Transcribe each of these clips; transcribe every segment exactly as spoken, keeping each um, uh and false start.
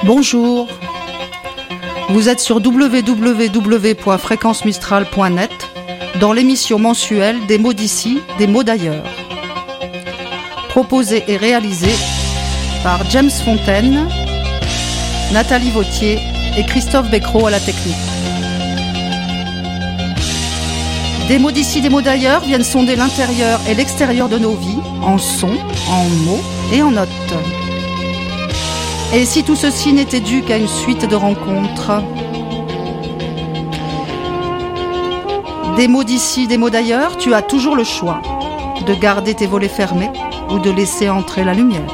Bonjour, vous êtes sur w w w point fréquence mistral point net dans l'émission mensuelle des mots d'ici, des mots d'ailleurs. Proposée et réalisée par James Fontaine, Nathalie Vautier et Christophe Becquerot à la technique. Des mots d'ici, des mots d'ailleurs viennent sonder l'intérieur et l'extérieur de nos vies, en sons, en mots et en notes. Et si tout ceci n'était dû qu'à une suite de rencontres? Des mots d'ici, des mots d'ailleurs, tu as toujours le choix de garder tes volets fermés ou de laisser entrer la lumière.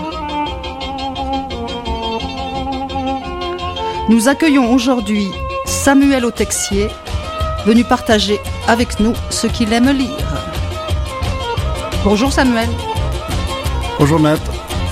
Nous accueillons aujourd'hui Samuel Autexier, venu partager avec nous ce qu'il aime lire. Bonjour Samuel. Bonjour Nat.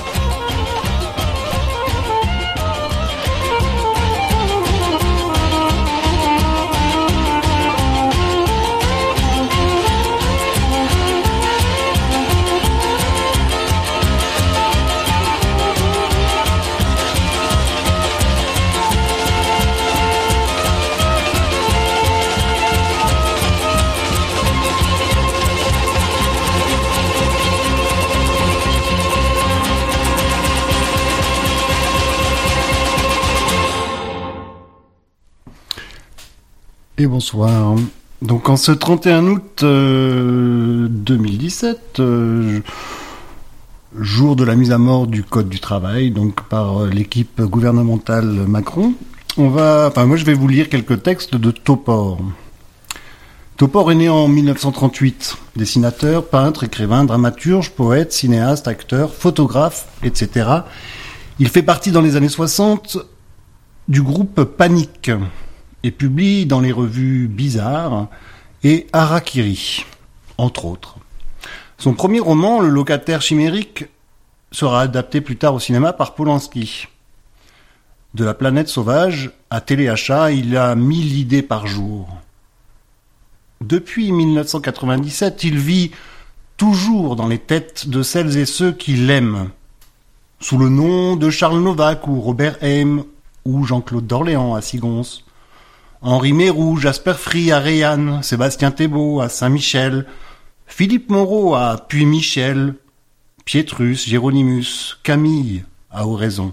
Et bonsoir. Donc en ce trente et un août euh, deux mille dix-sept, euh, jour de la mise à mort du Code du travail, donc par euh, l'équipe gouvernementale Macron, on va, enfin moi je vais vous lire quelques textes de Topor. Topor est né en mille neuf cent trente-huit, dessinateur, peintre, écrivain, dramaturge, poète, cinéaste, acteur, photographe, et cetera. Il fait partie dans les années soixante du groupe Panique et publie dans les revues Bizarre et Harakiri, entre autres. Son premier roman, Le locataire chimérique, sera adapté plus tard au cinéma par Polanski. De la planète sauvage à téléachat, il a mille idées par jour. Depuis mille neuf cent quatre-vingt-dix-sept, il vit toujours dans les têtes de celles et ceux qui l'aiment, sous le nom de Charles Novak ou Robert Haim ou Jean-Claude d'Orléans à Sigons, Henri Mérou, Jasper Free à Rayanne, Sébastien Thébault à Saint-Michel, Philippe Moreau à Puy-Michel, Pietrus, Géronimus, Camille à Oraison.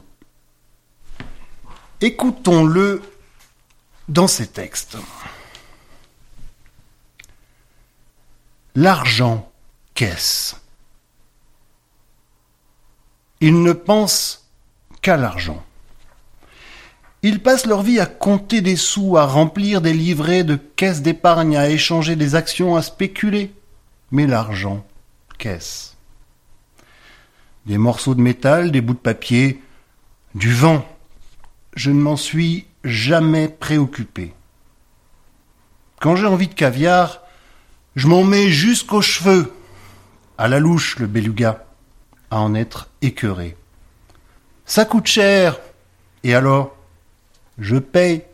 Écoutons-le dans ses textes. L'argent, qu'est-ce ? Ils ne pensent qu'à l'argent. Ils passent leur vie à compter des sous, à remplir des livrets de caisses d'épargne, à échanger des actions, à spéculer. Mais l'argent, qu'est-ce ? Des morceaux de métal, des bouts de papier, du vent. Je ne m'en suis jamais préoccupé. Quand j'ai envie de caviar, je m'en mets jusqu'aux cheveux. À la louche, le beluga, à en être écœuré. Ça coûte cher. Et alors ? Je paye.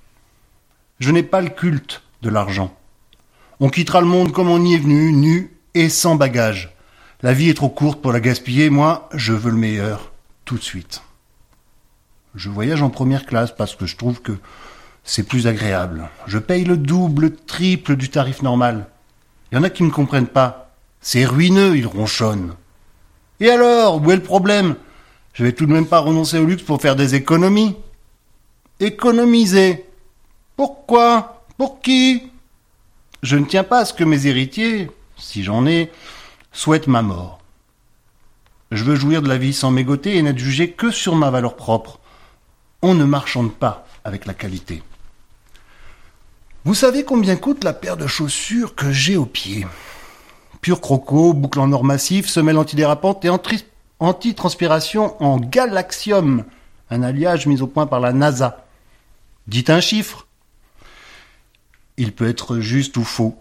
Je n'ai pas le culte de l'argent. On quittera le monde comme on y est venu, nu et sans bagage. La vie est trop courte pour la gaspiller, moi, je veux le meilleur, tout de suite. Je voyage en première classe parce que je trouve que c'est plus agréable. Je paye le double, le triple du tarif normal. Il y en a qui ne me comprennent pas. C'est ruineux, ils ronchonnent. Et alors, où est le problème ? Je vais tout de même pas renoncer au luxe pour faire des économies. Économiser. Pourquoi ? Pour qui ? Je ne tiens pas à ce que mes héritiers, si j'en ai, souhaitent ma mort. Je veux jouir de la vie sans mégoter et n'être jugé que sur ma valeur propre. On ne marchande pas avec la qualité. Vous savez combien coûte la paire de chaussures que j'ai aux pieds ? Pur croco, boucle en or massif, semelle antidérapante et antri- anti-transpiration en galaxium, un alliage mis au point par la NASA. Dites un chiffre. Il peut être juste ou faux.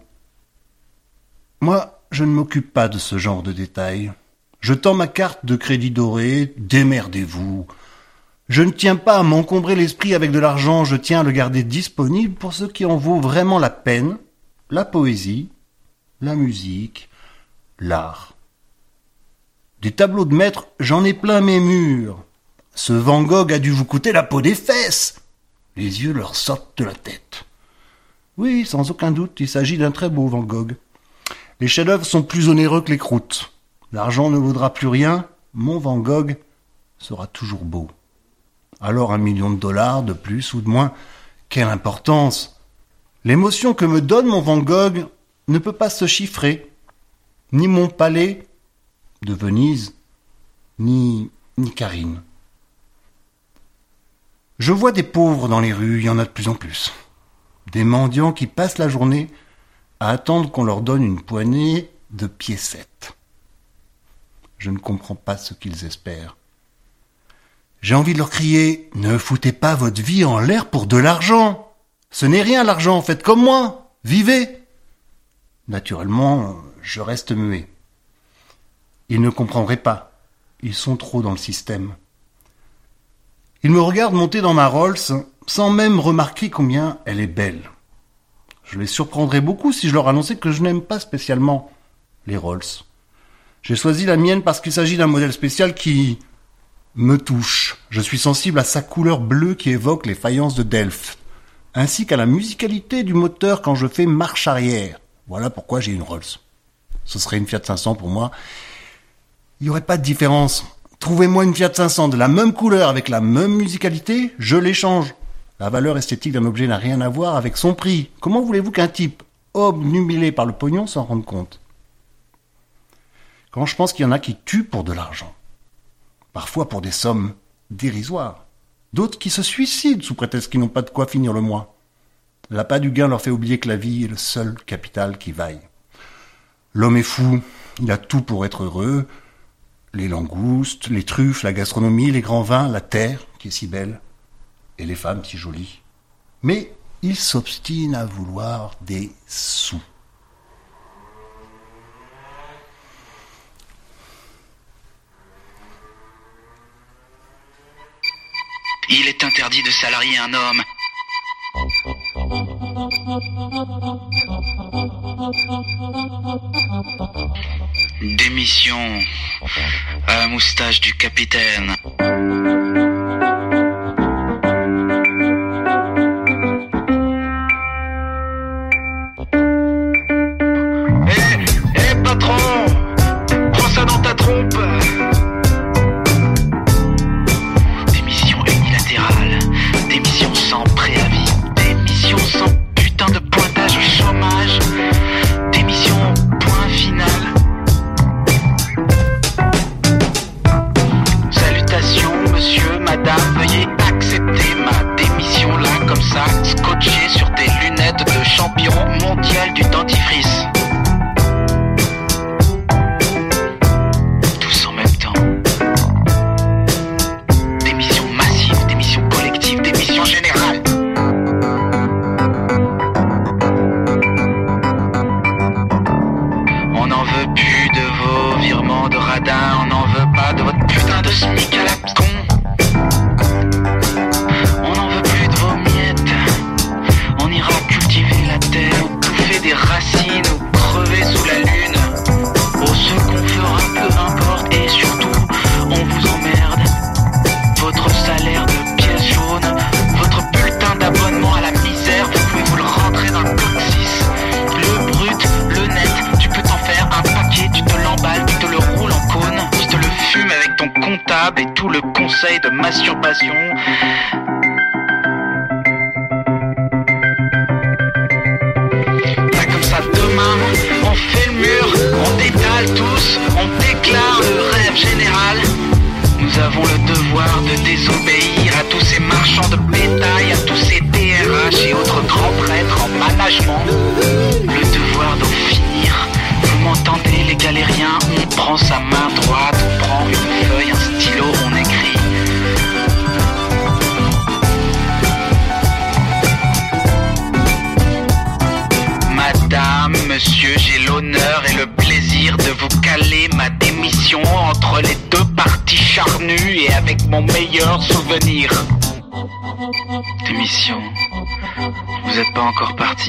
Moi, je ne m'occupe pas de ce genre de détails. Je tends ma carte de crédit doré, démerdez-vous. Je ne tiens pas à m'encombrer l'esprit avec de l'argent, je tiens à le garder disponible pour ce qui en vaut vraiment la peine, la poésie, la musique, l'art. Des tableaux de maîtres, j'en ai plein mes murs. Ce Van Gogh a dû vous coûter la peau des fesses. Les yeux leur sortent de la tête. Oui, sans aucun doute, il s'agit d'un très beau Van Gogh. Les chefs-d'œuvre sont plus onéreux que les croûtes. L'argent ne vaudra plus rien, mon Van Gogh sera toujours beau. Alors un million de dollars de plus ou de moins, quelle importance! L'émotion que me donne mon Van Gogh ne peut pas se chiffrer. Ni mon palais de Venise, ni, ni Karine. Je vois des pauvres dans les rues, il y en a de plus en plus. Des mendiants qui passent la journée à attendre qu'on leur donne une poignée de piécettes. Je ne comprends pas ce qu'ils espèrent. J'ai envie de leur crier « Ne foutez pas votre vie en l'air pour de l'argent. Ce n'est rien l'argent, faites comme moi, vivez !» Naturellement, je reste muet. Ils ne comprendraient pas. Ils sont trop dans le système. Ils me regardent monter dans ma Rolls sans même remarquer combien elle est belle. Je les surprendrais beaucoup si je leur annonçais que je n'aime pas spécialement les Rolls. J'ai choisi la mienne parce qu'il s'agit d'un modèle spécial qui me touche. Je suis sensible à sa couleur bleue qui évoque les faïences de Delft, ainsi qu'à la musicalité du moteur quand je fais marche arrière. Voilà pourquoi j'ai une Rolls. Ce serait une Fiat cinq cents pour moi. Il n'y aurait pas de différence. Trouvez-moi une Fiat cinq cents de la même couleur avec la même musicalité, je l'échange. La valeur esthétique d'un objet n'a rien à voir avec son prix. Comment voulez-vous qu'un type obnubilé par le pognon s'en rende compte? Quand je pense qu'il y en a qui tuent pour de l'argent, parfois pour des sommes dérisoires, d'autres qui se suicident sous prétexte qu'ils n'ont pas de quoi finir le mois. L'appât du gain leur fait oublier que la vie est le seul capital qui vaille. L'homme est fou, il a tout pour être heureux, les langoustes, les truffes, la gastronomie, les grands vins, la terre qui est si belle, et les femmes si jolies. Mais il s'obstine à vouloir des sous. Il est interdit de salarier un homme. Démission à la moustache du capitaine. Eh, eh patron, prends ça dans ta trompe. Démission unilatérale, démission sans préavis, démission sans putain de pointage au chômage, démission point final. Salutations monsieur, madame, veuillez accepter ma démission là comme ça, scotché sur des lunettes de champion mondial du dentifrice. Tous en même temps. Démission massive, démission collective, démission générale. On n'en veut plus de vos virements de radin, on n'en veut pas de votre putain de smic à la con. On n'en veut plus de vos miettes. On ira cultiver la terre, ou bouffer des racines, ou crever sous la lune. Oh, ce qu'on fera, peu importe, et surtout, on vous emmerde. Votre salaire de pièce jaune, votre bulletin d'abonnement à la misère, vous pouvez vous le rentrer dans le coccyx. Le brut, le net, tu peux t'en faire un paquet, tu te l'emballes, tu te le roules en cône, tu te le fumes avec ton comptable et tout le conseil de masturbation. Là comme ça, demain, on fait le mur, on détale tous, on déclare le rêve général. Nous avons le devoir de désobéir à tous ces marchands de bétail, à tous ces D R H et autres grands prêtres en management. Le devoir d'en finir. Vous m'entendez les galériens, on prend sa main droite, on prend une feuille, un stylo, on écrit. Madame, monsieur, j'ai l'honneur et le plaisir de vous caler ma démission entre les deux parties charnues et avec mon meilleur souvenir. Démission, vous êtes pas encore parti.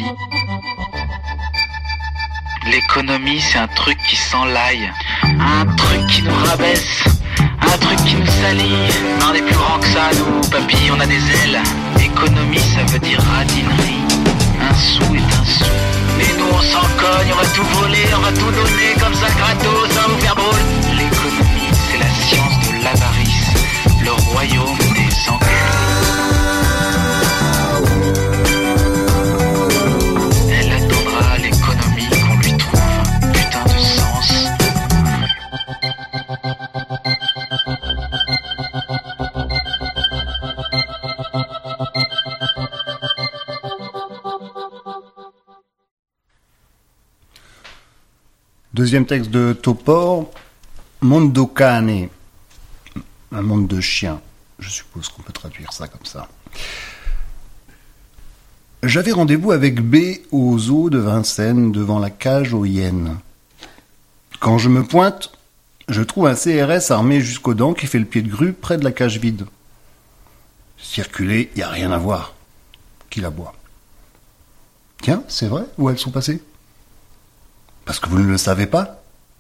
L'économie, c'est un truc qui s'enlaille, un truc qui nous rabaisse, un un truc qui nous salit. Mais on est plus grand que ça, nous, papy, on a des ailes. Économie, ça veut dire radinerie. Un sou est un sou. Mais nous, on s'en cogne, on va tout voler, on va tout donner comme ça, gratos, ça va vous faire drôle. L'économie, c'est la science de l'avarice, le royaume des enculés. Elle attendra l'économie qu'on lui trouve un putain de sens. Deuxième texte de Topor, Mondo Cane, un monde de chiens. Je suppose qu'on peut traduire ça comme ça. J'avais rendez-vous avec B aux eaux de Vincennes, devant la cage aux hyènes. Quand je me pointe, je trouve un C R S armé jusqu'aux dents qui fait le pied de grue près de la cage vide. Circuler, il n'y a rien à voir. Qui la boit? Tiens, c'est vrai, où elles sont passées? Parce que vous ne le savez pas?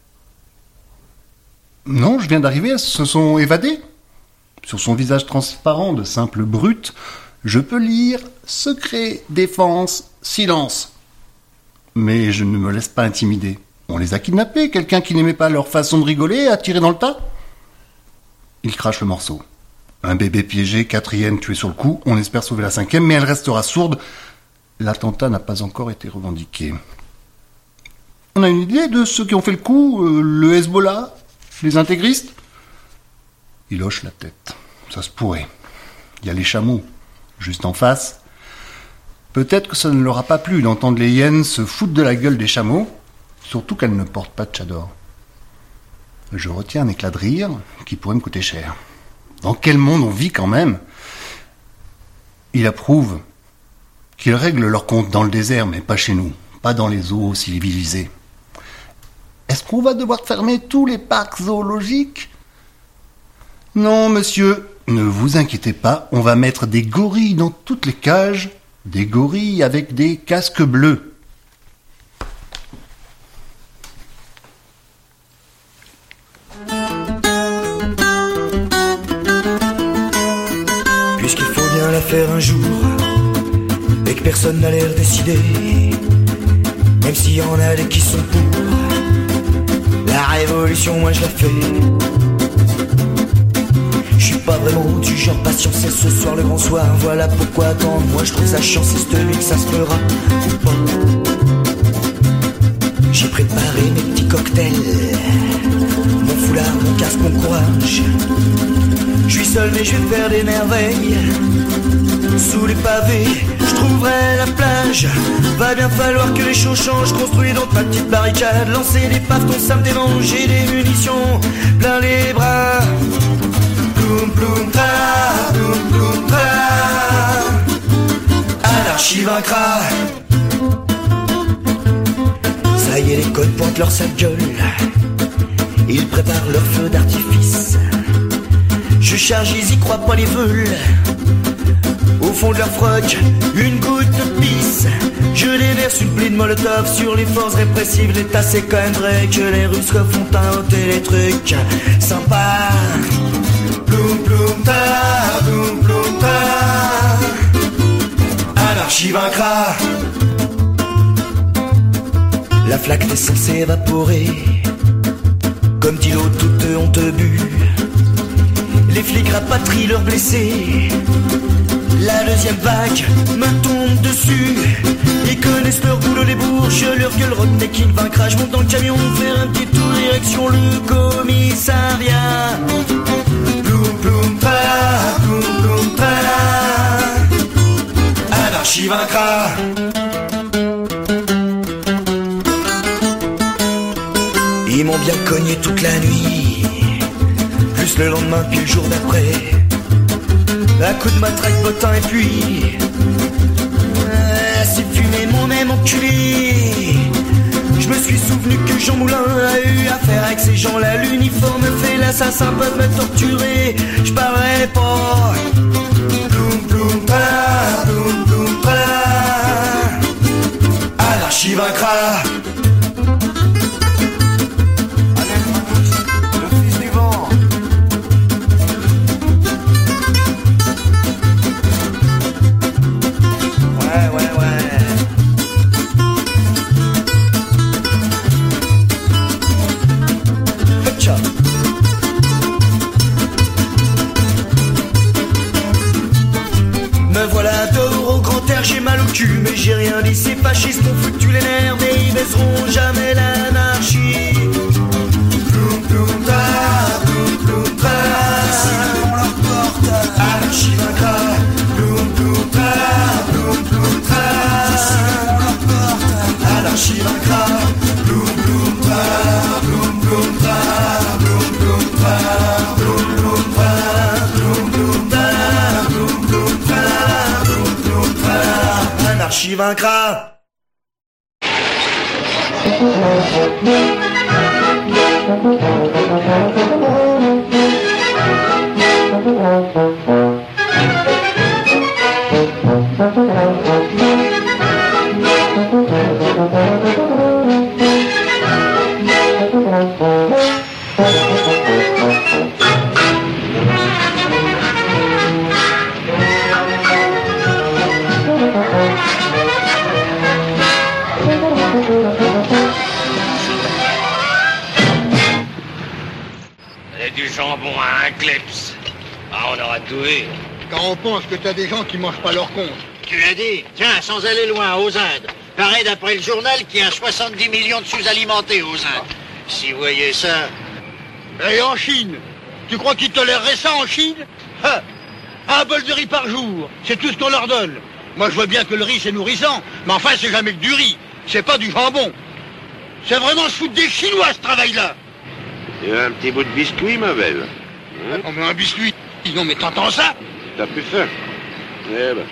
Non, je viens d'arriver, elles se sont évadées. Sur son visage transparent de simple brute, je peux lire « Secret, défense, silence ». Mais je ne me laisse pas intimider. On les a kidnappées, quelqu'un qui n'aimait pas leur façon de rigoler a tiré dans le tas. Il crache le morceau. Un bébé piégé, quatre hyènes tuées sur le coup, on espère sauver la cinquième, mais elle restera sourde. L'attentat n'a pas encore été revendiqué. On a une idée de ceux qui ont fait le coup, euh, le Hezbollah, les intégristes? Il hoche la tête. Ça se pourrait. Il y a les chameaux, juste en face. Peut-être que ça ne leur a pas plu d'entendre les hyènes se foutre de la gueule des chameaux, surtout qu'elles ne portent pas de tchador. Je retiens un éclat de rire qui pourrait me coûter cher. Dans quel monde on vit quand même? Il approuve qu'ils règlent leur compte dans le désert, mais pas chez nous, pas dans les eaux civilisées. Est-ce qu'on va devoir fermer tous les parcs zoologiques? Non, monsieur, ne vous inquiétez pas, on va mettre des gorilles dans toutes les cages, des gorilles avec des casques bleus. Puisqu'il faut bien la faire un jour, et que personne n'a l'air décidé, même s'il y en a des qui sont pour. La révolution, moi je la fais. Je suis pas vraiment du genre patient, c'est ce soir le grand soir. Voilà pourquoi attendre, moi je trouve ça chiant. C'est cette nuit que ça se fera ou pas. J'ai préparé mes petits cocktails, mon foulard, mon casque, mon courage. Je suis seul mais je vais faire des merveilles. Sous les pavés, je trouverai la plage. Va bien falloir que les choses changent. Construis donc ma petite barricade. Lancer des pavetons, ça me dérange. J'ai des munitions plein les bras. Ploum ploum tra, ploum ploum tra. Anarchie vaincra. Ça y est, les codes pointent leur sale gueule. Ils préparent leur feu d'artifice. Je charge, ils y croient pas, les veulent. Au fond de leur froc, une goutte de pisse. Je déverse une pluie de molotov sur les forces répressives. L'État, c'est quand même vrai que les Russes refont teinter les trucs sympas. Ploum ploum ta, ploum ploum ta. Anarchie vaincra. La flaque est censée évaporer. Comme dit l'eau, toutes ont te bu. Les flics rapatrient leurs blessés. La deuxième vague me tombe dessus. Ils connaissent leur boulot, les bourges. Je leur gueule, Rodney qui ne vaincra. Je monte dans le camion, faire un petit tour direction le commissariat. Ploum ploum tra, ploum ploum tra. Anarchie vaincra. Ils m'ont bien cogné toute la nuit, plus le lendemain puis le jour d'après. Un coup de matraque, bottin et puis ah, c'est fumé mon même enculé. Je me suis souvenu que Jean Moulin a eu affaire avec ces gens-là. L'uniforme fait l'assassin, peuvent me torturer. Je parlerai pas. Ploum ploum tra, ploum ploum tra. Anarchie vaincra. mais j'ai rien dit. Ces fascistes ont foutu les nerfs, mais ils baisseront jamais l'anarchie. Ploum ploum ta, ploum ploum ta, on leur porte. Anarchie vaincra. Ploum ploum ta, ploum ploum ta, on leur porte. Anarchie vaincra. Ploum ploum ta, ploum ploum ta, ploum ploum ta, ploum ploum ta, ploum ploum ta, ploum ploum ta, ploum ploum ta. Anarchie vaincra. Du jambon à un kleps. Ah, on aura tout vu. Quand on pense que t'as des gens qui mangent pas leur compte. Tu l'as dit. Tiens, sans aller loin, aux Indes. Paraît d'après le journal qu'il y a soixante-dix millions de sous-alimentés aux Indes. Si vous voyez ça... Et en Chine, tu crois qu'ils toléreraient ça en Chine? Ha, un bol de riz par jour, c'est tout ce qu'on leur donne. Moi je vois bien que le riz c'est nourrissant, mais enfin c'est jamais que du riz, c'est pas du jambon. C'est vraiment se foutre des Chinois ce travail-là. Tu veux un petit bout de biscuit, ma belle? Hein? On met un biscuit. Non mais t'entends ça? T'as plus faim? Eh ben...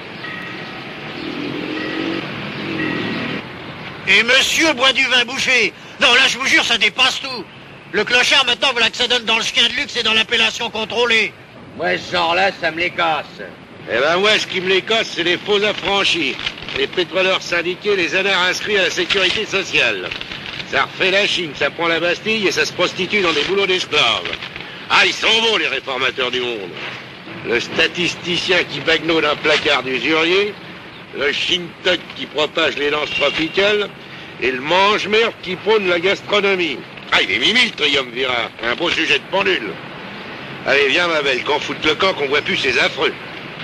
Et monsieur boit du vin bouché. Non, là, je vous jure, ça dépasse tout. Le clochard, maintenant, voilà que ça donne dans le chien de luxe et dans l'appellation contrôlée. Ouais, ce genre-là, ça me les casse. Eh ben ouais, ce qui me les casse, c'est les faux affranchis. Les pétroleurs syndiqués, les anards inscrits à la sécurité sociale. Ça refait la Chine, ça prend la Bastille et ça se prostitue dans des boulots d'esclaves. Ah, ils sont bons, les réformateurs du monde. Le statisticien qui bagnole un placard d'usurier, le Shintok qui propage les lances tropicales, et le mange-merde qui prône la gastronomie. Ah, il est mimi, le triumvirat. Un beau sujet de pendule. Allez, viens, ma belle, qu'on foute le camp, qu'on voit plus ces affreux.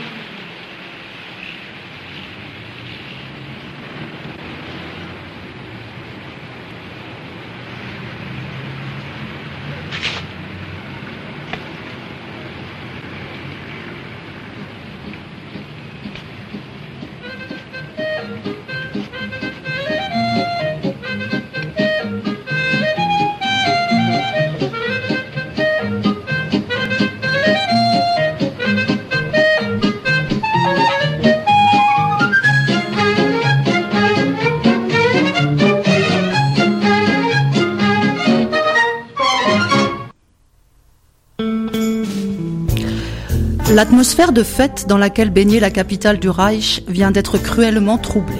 L'atmosphère de fête dans laquelle baignait la capitale du Reich vient d'être cruellement troublée.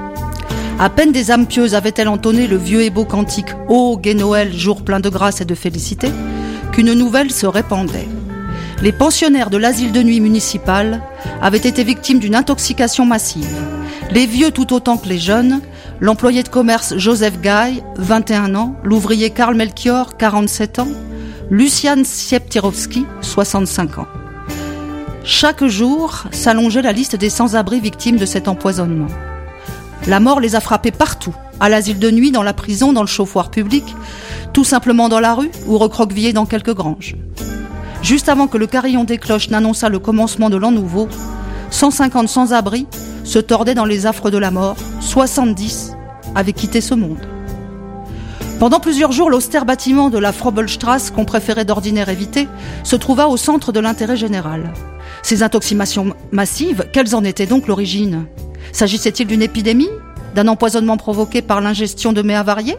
À peine des âmes pieuses avaient-elles entonné le vieux et beau cantique « Ô gai Noël, jour plein de grâce et de félicité », qu'une nouvelle se répandait. Les pensionnaires de l'asile de nuit municipal avaient été victimes d'une intoxication massive. Les vieux tout autant que les jeunes, l'employé de commerce Joseph Guy, vingt et un ans, l'ouvrier Karl Melchior, quarante-sept ans, Lucian Sieptirowski, soixante-cinq ans. Chaque jour s'allongeait la liste des sans-abri victimes de cet empoisonnement. La mort les a frappés partout, à l'asile de nuit, dans la prison, dans le chauffoir public, tout simplement dans la rue ou recroquevillés dans quelques granges. Juste avant que le carillon des cloches n'annonçât le commencement de l'an nouveau, cent cinquante sans-abri se tordaient dans les affres de la mort, soixante-dix avaient quitté ce monde. Pendant plusieurs jours, l'austère bâtiment de la Frobelstrasse, qu'on préférait d'ordinaire éviter, se trouva au centre de l'intérêt général. Ces intoxications massives, quelles en étaient donc l'origine? S'agissait-il d'une épidémie? D'un empoisonnement provoqué par l'ingestion de mets avariés?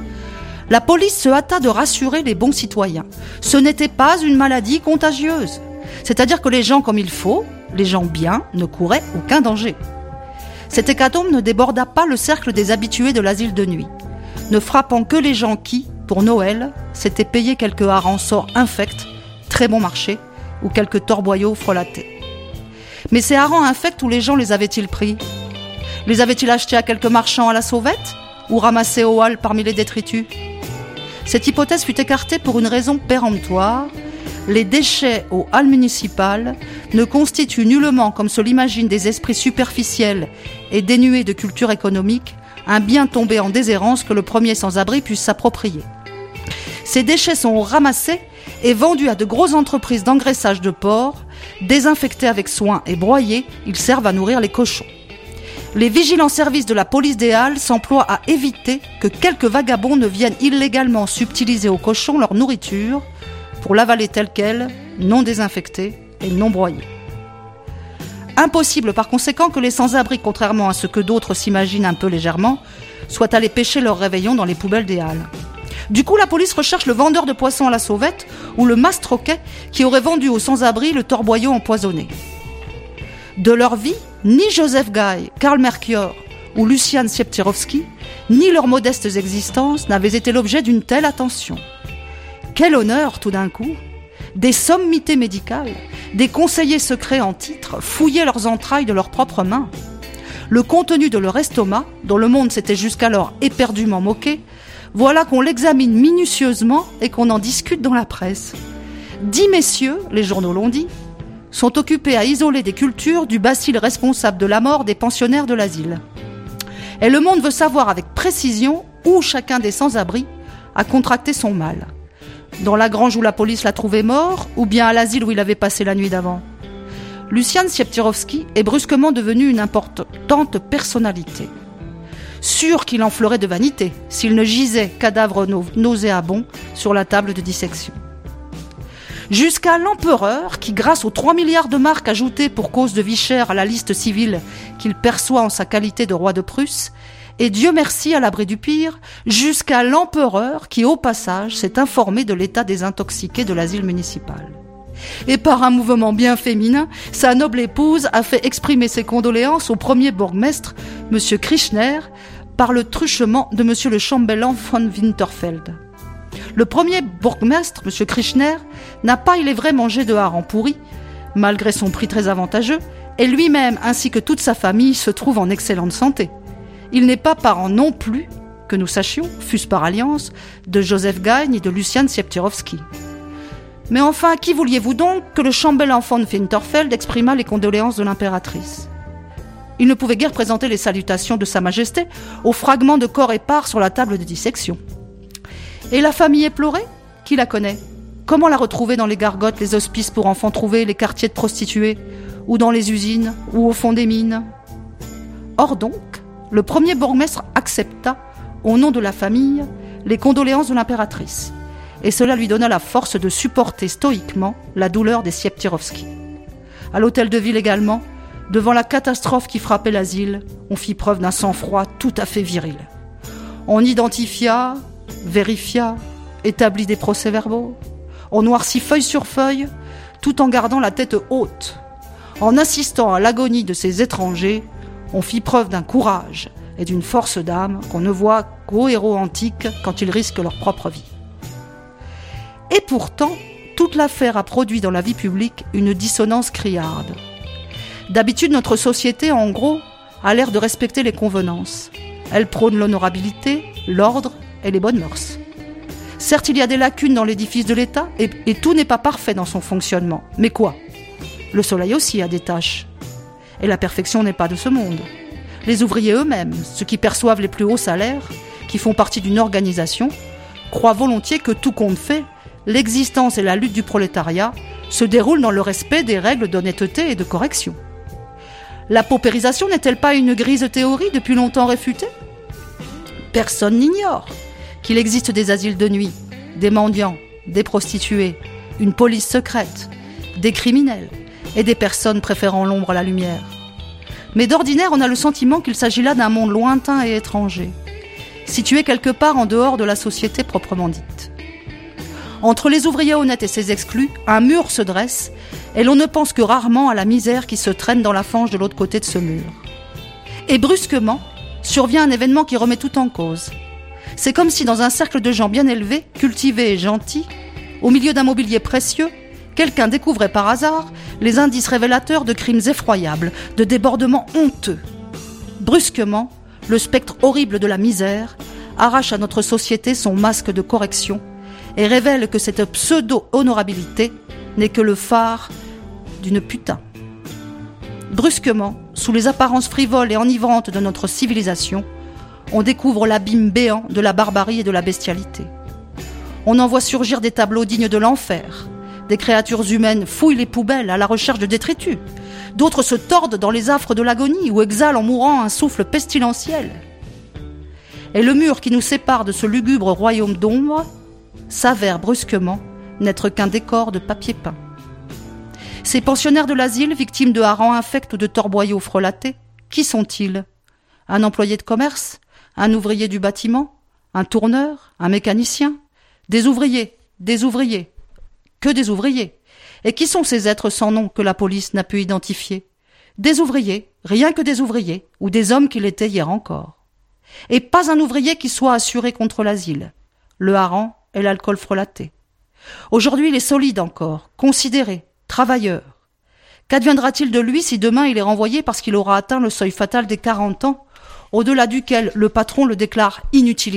La police se hâta de rassurer les bons citoyens. Ce n'était pas une maladie contagieuse. C'est-à-dire que les gens comme il faut, les gens bien, ne couraient aucun danger. Cette hécatombe ne déborda pas le cercle des habitués de l'asile de nuit, ne frappant que les gens qui, pour Noël, s'étaient payés quelques harengs sorts infects, très bon marché, ou quelques torboyaux frelatés. Mais ces harengs infects, où les gens les avaient-ils pris? Les avaient-ils achetés à quelques marchands à la sauvette, ou ramassés au hall parmi les détritus? Cette hypothèse fut écartée pour une raison péremptoire. Les déchets aux halles municipales ne constitue nullement, comme se l'imaginent des esprits superficiels et dénués de culture économique, un bien tombé en déshérence que le premier sans-abri puisse s'approprier. Ces déchets sont ramassés et vendus à de grosses entreprises d'engraissage de porc, désinfectés avec soin et broyés, ils servent à nourrir les cochons. Les vigilants services de la police des Halles s'emploient à éviter que quelques vagabonds ne viennent illégalement subtiliser aux cochons leur nourriture pour l'avaler telle qu'elle, non désinfectée et non broyée. Impossible par conséquent que les sans-abri, contrairement à ce que d'autres s'imaginent un peu légèrement, soient allés pêcher leur réveillon dans les poubelles des Halles. Du coup, la police recherche le vendeur de poissons à la sauvette ou le mastroquet qui aurait vendu aux sans-abri le torboyau empoisonné. De leur vie, ni Joseph Guy, Karl Melchior ou Lucian Sieptirowski, ni leurs modestes existences n'avaient été l'objet d'une telle attention. Quel honneur, tout d'un coup! Des sommités médicales, des conseillers secrets en titre fouillaient leurs entrailles de leurs propres mains. Le contenu de leur estomac, dont le monde s'était jusqu'alors éperdument moqué, voilà qu'on l'examine minutieusement et qu'on en discute dans la presse. Dix messieurs, les journaux l'ont dit, sont occupés à isoler des cultures du bacille responsable de la mort des pensionnaires de l'asile. Et le monde veut savoir avec précision où chacun des sans-abri a contracté son mal. Dans la grange où la police l'a trouvé mort, ou bien à l'asile où il avait passé la nuit d'avant. Lucian Sieptirowski est brusquement devenu une importante personnalité. Sûr qu'il enflerait de vanité s'il ne gisait cadavre nauséabond sur la table de dissection. Jusqu'à l'empereur qui, grâce aux trois milliards de marques ajoutées pour cause de vie chère à la liste civile qu'il perçoit en sa qualité de roi de Prusse, et Dieu merci à l'abri du pire, jusqu'à l'empereur qui, au passage, s'est informé de l'état des intoxiqués de l'asile municipal. Et par un mouvement bien féminin, sa noble épouse a fait exprimer ses condoléances au premier bourgmestre, M. Kirchner, par le truchement de M. le chambellan von Winterfeld. Le premier bourgmestre, M. Kirchner, n'a pas, il est vrai, mangé de harengs pourris, malgré son prix très avantageux, et lui-même ainsi que toute sa famille se trouvent en excellente santé. Il n'est pas parent non plus, que nous sachions, fût-ce par alliance, de Joseph Guy ni de Lucian Sieptirowski. Mais enfin, à qui vouliez-vous donc que le chambellan von Winterfeld exprimât les condoléances de l'impératrice ? Il ne pouvait guère présenter les salutations de Sa Majesté aux fragments de corps épars sur la table de dissection. Et la famille éplorée ? Qui la connaît ? Comment la retrouver dans les gargotes, les hospices pour enfants trouvés, les quartiers de prostituées, ou dans les usines, ou au fond des mines ? Or donc, le premier bourgmestre accepta, au nom de la famille, les condoléances de l'impératrice. Et cela lui donna la force de supporter stoïquement la douleur des Sieptirowski. À l'hôtel de ville également, devant la catastrophe qui frappait l'asile, on fit preuve d'un sang-froid tout à fait viril. On identifia, vérifia, établit des procès-verbaux. On noircit feuille sur feuille, tout en gardant la tête haute. En assistant à l'agonie de ces étrangers, on fit preuve d'un courage et d'une force d'âme qu'on ne voit qu'aux héros antiques quand ils risquent leur propre vie. Et pourtant, toute l'affaire a produit dans la vie publique une dissonance criarde. D'habitude, notre société, en gros, a l'air de respecter les convenances. Elle prône l'honorabilité, l'ordre et les bonnes mœurs. Certes, il y a des lacunes dans l'édifice de l'État et, et tout n'est pas parfait dans son fonctionnement. Mais quoi ? Le soleil aussi a des taches. Et la perfection n'est pas de ce monde. Les ouvriers eux-mêmes, ceux qui perçoivent les plus hauts salaires, qui font partie d'une organisation, croient volontiers que tout compte fait, l'existence et la lutte du prolétariat se déroulent dans le respect des règles d'honnêteté et de correction. La paupérisation n'est-elle pas une grise théorie depuis longtemps réfutée ? Personne n'ignore qu'il existe des asiles de nuit, des mendiants, des prostituées, une police secrète, des criminels et des personnes préférant l'ombre à la lumière. Mais d'ordinaire, on a le sentiment qu'il s'agit là d'un monde lointain et étranger, situé quelque part en dehors de la société proprement dite. Entre les ouvriers honnêtes et ces exclus, un mur se dresse et l'on ne pense que rarement à la misère qui se traîne dans la fange de l'autre côté de ce mur. Et brusquement, survient un événement qui remet tout en cause. C'est comme si dans un cercle de gens bien élevés, cultivés et gentils, au milieu d'un mobilier précieux, quelqu'un découvrait par hasard les indices révélateurs de crimes effroyables, de débordements honteux. Brusquement, le spectre horrible de la misère arrache à notre société son masque de correction et révèle que cette pseudo-honorabilité n'est que le phare d'une putain. Brusquement, sous les apparences frivoles et enivrantes de notre civilisation, on découvre l'abîme béant de la barbarie et de la bestialité. On en voit surgir des tableaux dignes de l'enfer. Des créatures humaines fouillent les poubelles à la recherche de détritus. D'autres se tordent dans les affres de l'agonie ou exhalent en mourant un souffle pestilentiel. Et le mur qui nous sépare de ce lugubre royaume d'ombre s'avère brusquement n'être qu'un décor de papier peint. Ces pensionnaires de l'asile, victimes de harengs infects ou de torboyaux frelatés, qui sont-ils ? Un employé de commerce ? Un ouvrier du bâtiment ? Un tourneur ? Un mécanicien ? Des ouvriers, des ouvriers, que des ouvriers. Et qui sont ces êtres sans nom que la police n'a pu identifier ? Des ouvriers, rien que des ouvriers, ou des hommes qui l'étaient hier encore. Et pas un ouvrier qui soit assuré contre l'asile, le hareng et l'alcool frelaté. Aujourd'hui, il est solide encore, considéré, travailleur. Qu'adviendra-t-il de lui si demain il est renvoyé parce qu'il aura atteint le seuil fatal des quarante ans, au-delà duquel le patron le déclare inutilisable ?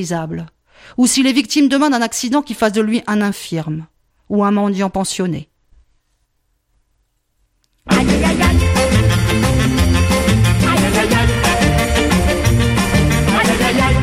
Ou s'il est victime demain d'un accident qui fasse de lui un infirme ou un mendiant pensionné. Aïe, aïe, aïe, aïe. Aïe, aïe, aïe, aïe. Aïe, aïe, aïe.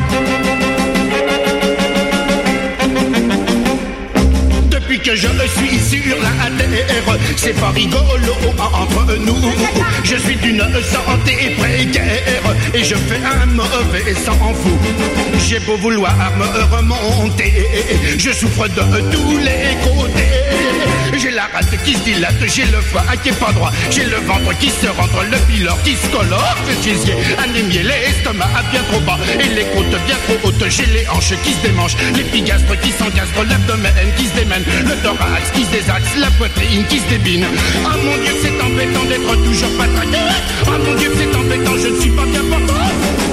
Depuis que je suis sur la terre, c'est pas rigolo entre nous. Je suis d'une santé précaire et je fais un mauvais sang fou. J'ai beau vouloir me remonter, je souffre de tous les côtés. J'ai la rate qui se dilate, j'ai le foie qui est pas droit, j'ai le ventre qui se rentre, le pylore qui se colore, le gésier anémié, l'estomac bien trop bas et les côtes bien trop hautes. J'ai les hanches qui se démanchent, l'épigastre qui s'engastre, l'abdomen qui se démène, le thorax qui se désaxe, la poitrine qui se débine. Oh mon Dieu, c'est embêtant d'être toujours pas traqué. Oh mon Dieu, c'est embêtant, je ne suis pas bien portant.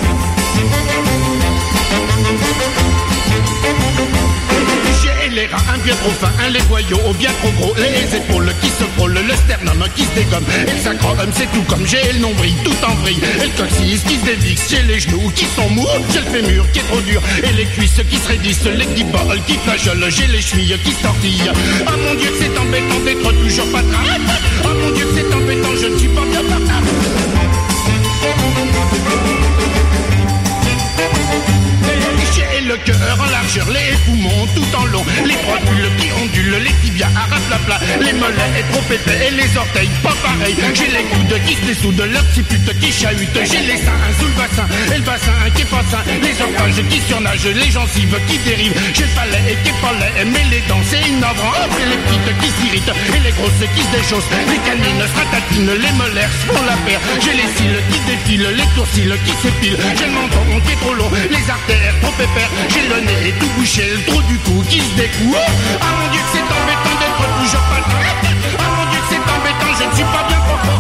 J'ai les reins bien trop fins, les boyaux bien trop gros, les épaules qui se frôlent, le sternum qui se dégomme, et le sacrum c'est tout comme j'ai le nombril tout en vrille, et le coccyx qui se dévixe, j'ai les genoux qui sont mous, j'ai le fémur qui est trop dur, et les cuisses qui se raidissent, les guiboles qui flageolent, j'ai les chevilles qui se tortillent. Oh mon Dieu, c'est embêtant d'être toujours pas traque. Oh mon Dieu, c'est embêtant, je ne suis pas bien portable. J'ai le cœur en largeur, les poumons tout en long, les rotules qui ondulent, les tibias à raplapla, les mollets trop épais et les orteils pas pareils. J'ai les coudes qui se dessoudent, l'occiput qui chahute, j'ai les seins sous le bassin et le bassin qui est pas sain, les ortages qui surnagent, les gencives qui dérivent, j'ai le palais qui est pas laid, mais les dents c'est inavrant, et les petites qui s'irritent et les grosses qui se déchaussent, les canines se ratatinent, les molaires se font la paire, j'ai les cils qui défilent, les courcils qui s'épilent, j'ai le menton qui est trop long, les artères trop épais, j'ai le nez tout bouché, le trou du cou qui se découle. Ah mon Dieu que c'est embêtant d'être toujours pas là. Ah mon Dieu que c'est embêtant, je ne suis pas bien content.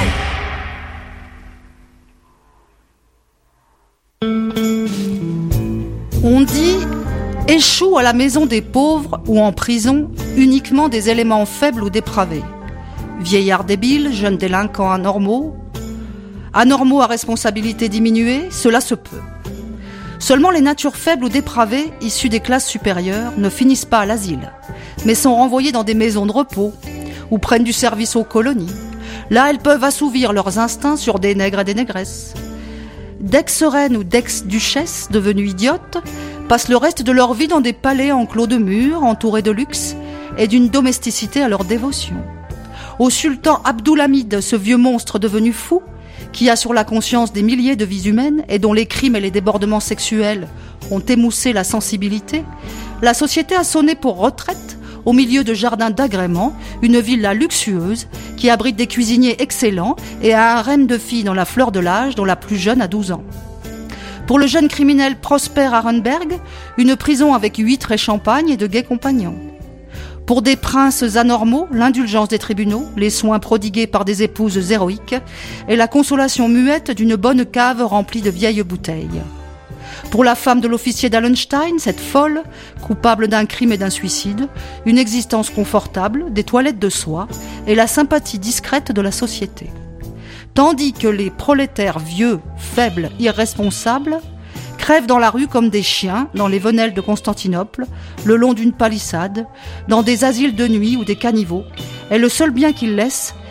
Yeah. On dit échoue à la maison des pauvres ou en prison uniquement des éléments faibles ou dépravés. Vieillards débiles, jeunes délinquants anormaux, anormaux à responsabilité diminuée, cela se peut. Seulement les natures faibles ou dépravées, issues des classes supérieures, ne finissent pas à l'asile, mais sont renvoyées dans des maisons de repos ou prennent du service aux colonies. Là, elles peuvent assouvir leurs instincts sur des nègres et des négresses. D'ex-reines ou d'ex-duchesses devenues idiotes passent le reste de leur vie dans des palais enclos de murs, entourés de luxe et d'une domesticité à leur dévotion. Au sultan Abdulhamid, ce vieux monstre devenu fou, qui a sur la conscience des milliers de vies humaines et dont les crimes et les débordements sexuels ont émoussé la sensibilité, la société a sonné pour retraite au milieu de jardins d'agrément, une villa luxueuse qui abrite des cuisiniers excellents et un harem de filles dans la fleur de l'âge dont la plus jeune a douze ans. Pour le jeune criminel Prosper Arenberg, une prison avec huîtres et champagne et de gais compagnons. Pour des princes anormaux, l'indulgence des tribunaux, les soins prodigués par des épouses héroïques et la consolation muette d'une bonne cave remplie de vieilles bouteilles. Pour la femme de l'officier d'Allenstein, cette folle, coupable d'un crime et d'un suicide, une existence confortable, des toilettes de soie et la sympathie discrète de la société. Tandis que les prolétaires vieux, faibles, irresponsables crèvent dans la rue comme des chiens dans les venelles de Constantinople, le long d'une palissade, dans des asiles de nuit ou des caniveaux, et le seul bien qu'ils laissent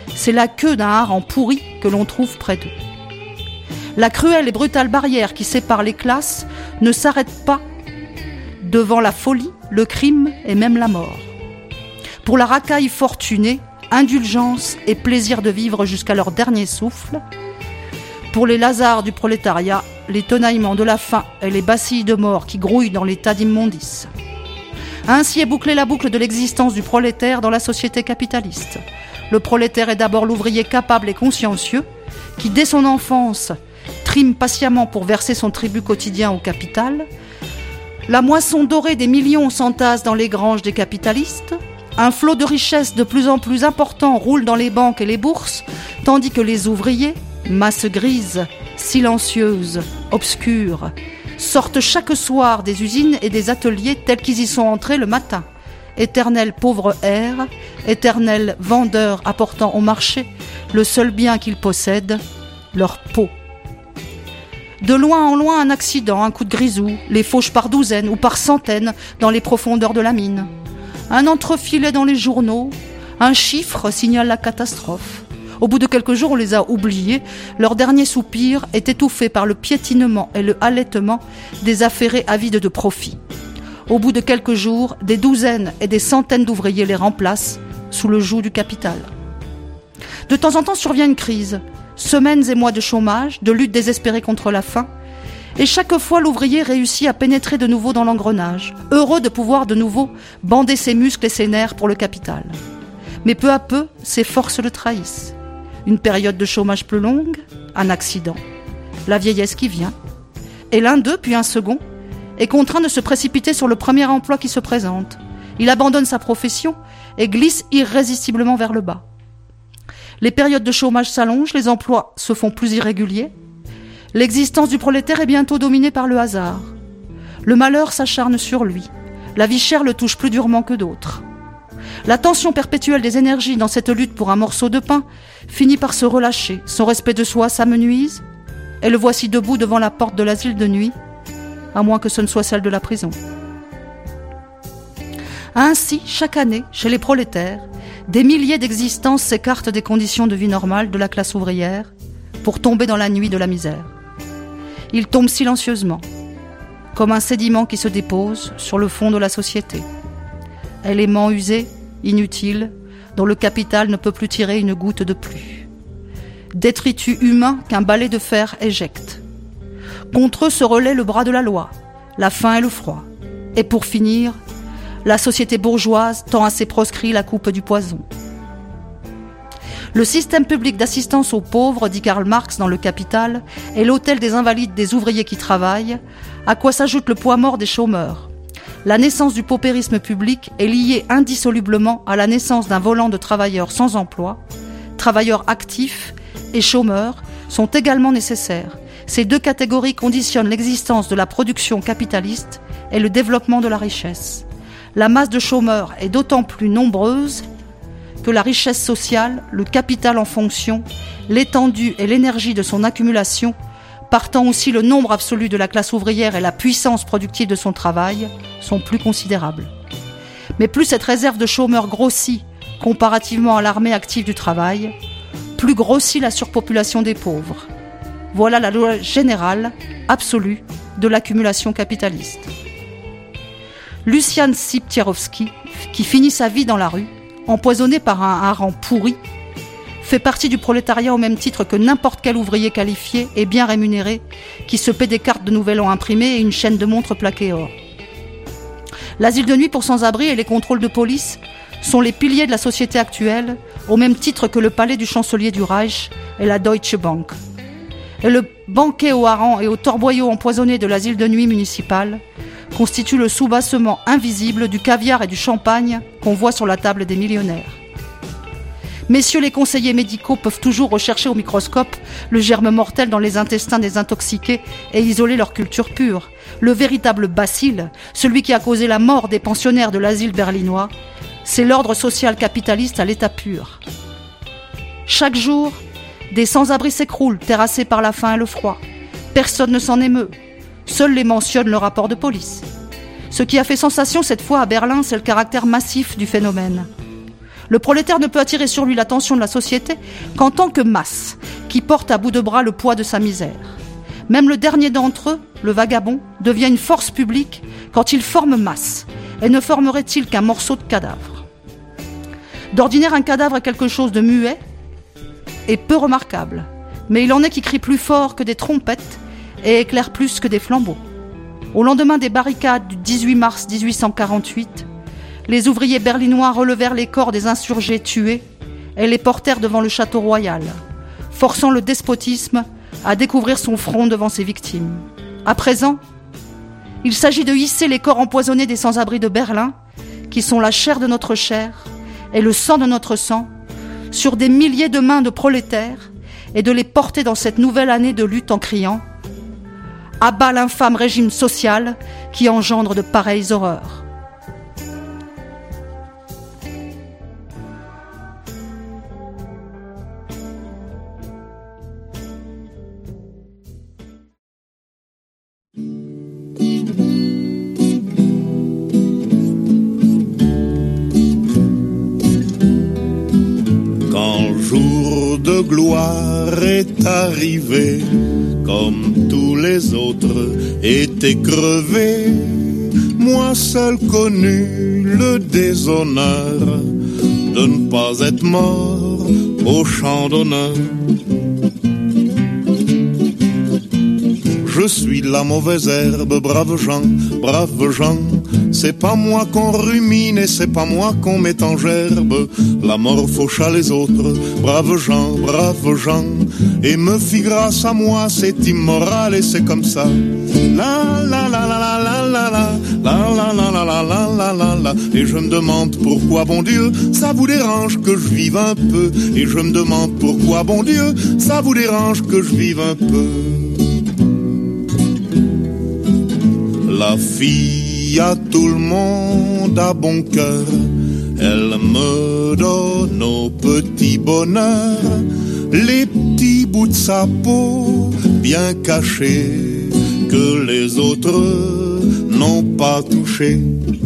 c'est la queue d'un hareng pourri que l'on trouve près d'eux. La cruelle et brutale barrière qui sépare les classes ne s'arrête pas devant la folie, le crime et même la mort. Pour la racaille fortunée, indulgence et plaisir de vivre jusqu'à leur dernier souffle. Pour les lazars du prolétariat, les tenaillements de la faim et les bacilles de mort qui grouillent dans les tas d'immondices. Ainsi est bouclée la boucle de l'existence du prolétaire dans la société capitaliste. Le prolétaire est d'abord l'ouvrier capable et consciencieux qui, dès son enfance, trime patiemment pour verser son tribut quotidien au capital. La moisson dorée des millions s'entasse dans les granges des capitalistes. Un flot de richesses de plus en plus important roule dans les banques et les bourses, tandis que les ouvriers, masse grise, silencieuse, obscure, sortent chaque soir des usines et des ateliers tels qu'ils y sont entrés le matin. Éternel pauvre air, éternel vendeur apportant au marché le seul bien qu'ils possèdent, leur peau. De loin en loin, un accident, un coup de grisou, les fauche par douzaines ou par centaines dans les profondeurs de la mine. Un entrefilet dans les journaux, un chiffre signale la catastrophe. Au bout de quelques jours, on les a oubliés. Leur dernier soupir est étouffé par le piétinement et le halètement des affairés avides de profit. Au bout de quelques jours, des douzaines et des centaines d'ouvriers les remplacent sous le joug du capital. De temps en temps survient une crise. Semaines et mois de chômage, de lutte désespérée contre la faim. Et chaque fois, l'ouvrier réussit à pénétrer de nouveau dans l'engrenage, heureux de pouvoir de nouveau bander ses muscles et ses nerfs pour le capital. Mais peu à peu, ses forces le trahissent. Une période de chômage plus longue, un accident, la vieillesse qui vient. Et l'un d'eux, puis un second, est contraint de se précipiter sur le premier emploi qui se présente. Il abandonne sa profession et glisse irrésistiblement vers le bas. Les périodes de chômage s'allongent, les emplois se font plus irréguliers. L'existence du prolétaire est bientôt dominée par le hasard. Le malheur s'acharne sur lui. La vie chère le touche plus durement que d'autres. La tension perpétuelle des énergies dans cette lutte pour un morceau de pain finit par se relâcher. Son respect de soi s'amenuise et le voici debout devant la porte de l'asile de nuit, à moins que ce ne soit celle de la prison. Ainsi, chaque année, chez les prolétaires, des milliers d'existences s'écartent des conditions de vie normales de la classe ouvrière pour tomber dans la nuit de la misère. Ils tombent silencieusement, comme un sédiment qui se dépose sur le fond de la société. Élément usé, inutile, dont le capital ne peut plus tirer une goutte de plus. Détritus humains qu'un balai de fer éjecte. Contre eux se relaie le bras de la loi, la faim et le froid. Et pour finir, la société bourgeoise tend à ses proscrits la coupe du poison. Le système public d'assistance aux pauvres, dit Karl Marx dans Le Capital, est l'autel des invalides des ouvriers qui travaillent, à quoi s'ajoute le poids mort des chômeurs. La naissance du paupérisme public est liée indissolublement à la naissance d'un volant de travailleurs sans emploi. Travailleurs actifs et chômeurs sont également nécessaires. Ces deux catégories conditionnent l'existence de la production capitaliste et le développement de la richesse. La masse de chômeurs est d'autant plus nombreuse que la richesse sociale, le capital en fonction, l'étendue et l'énergie de son accumulation, partant aussi le nombre absolu de la classe ouvrière et la puissance productive de son travail, sont plus considérables. Mais plus cette réserve de chômeurs grossit comparativement à l'armée active du travail, plus grossit la surpopulation des pauvres. Voilà la loi générale, absolue, de l'accumulation capitaliste. Lucian Siptierovski, qui finit sa vie dans la rue, empoisonné par un hareng pourri, fait partie du prolétariat au même titre que n'importe quel ouvrier qualifié et bien rémunéré qui se paie des cartes de nouvel an imprimées et une chaîne de montres plaquée or. L'asile de nuit pour sans-abri et les contrôles de police sont les piliers de la société actuelle, au même titre que le palais du chancelier du Reich et la Deutsche Bank. Et le banquet au hareng et au torboyau empoisonné de l'asile de nuit municipal constitue le soubassement invisible du caviar et du champagne qu'on voit sur la table des millionnaires. Messieurs les conseillers médicaux peuvent toujours rechercher au microscope le germe mortel dans les intestins des intoxiqués et isoler leur culture pure. Le véritable bacille, celui qui a causé la mort des pensionnaires de l'asile berlinois, c'est l'ordre social capitaliste à l'état pur. Chaque jour, des sans-abri s'écroulent, terrassés par la faim et le froid. Personne ne s'en émeut. Seuls les mentionne le rapport de police. Ce qui a fait sensation cette fois à Berlin, c'est le caractère massif du phénomène. Le prolétaire ne peut attirer sur lui l'attention de la société qu'en tant que masse, qui porte à bout de bras le poids de sa misère. Même le dernier d'entre eux, le vagabond, devient une force publique quand il forme masse, et ne formerait-il qu'un morceau de cadavre. D'ordinaire, un cadavre est quelque chose de muet et peu remarquable, mais il en est qui crient plus fort que des trompettes et éclairent plus que des flambeaux. Au lendemain des barricades du dix-huit mars dix-huit cent quarante-huit, les ouvriers berlinois relevèrent les corps des insurgés tués et les portèrent devant le château royal, forçant le despotisme à découvrir son front devant ses victimes. À présent, il s'agit de hisser les corps empoisonnés des sans-abri de Berlin, qui sont la chair de notre chair et le sang de notre sang, sur des milliers de mains de prolétaires, et de les porter dans cette nouvelle année de lutte en criant « À bas l'infâme régime social qui engendre de pareilles horreurs ». De gloire est arrivé, comme tous les autres étaient crevés. Moi seul connus le déshonneur de ne pas être mort au champ d'honneur. Je suis la mauvaise herbe, braves gens, braves gens. C'est pas moi qu'on rumine et c'est pas moi qu'on met en gerbe. La mort faucha les autres, braves gens, braves gens. Et me fit grâce à moi, c'est immoral et c'est comme ça. La la la la la la la la la la la la la la la la la. Et je me demande pourquoi, bon Dieu, ça vous dérange que je vive un peu. Et je me demande pourquoi, bon Dieu, ça vous dérange que je vive un peu. La fille à tout le monde a bon cœur, elle me donne au petit bonheur les petits bouts de sa peau bien cachés que les autres n'ont pas touchés.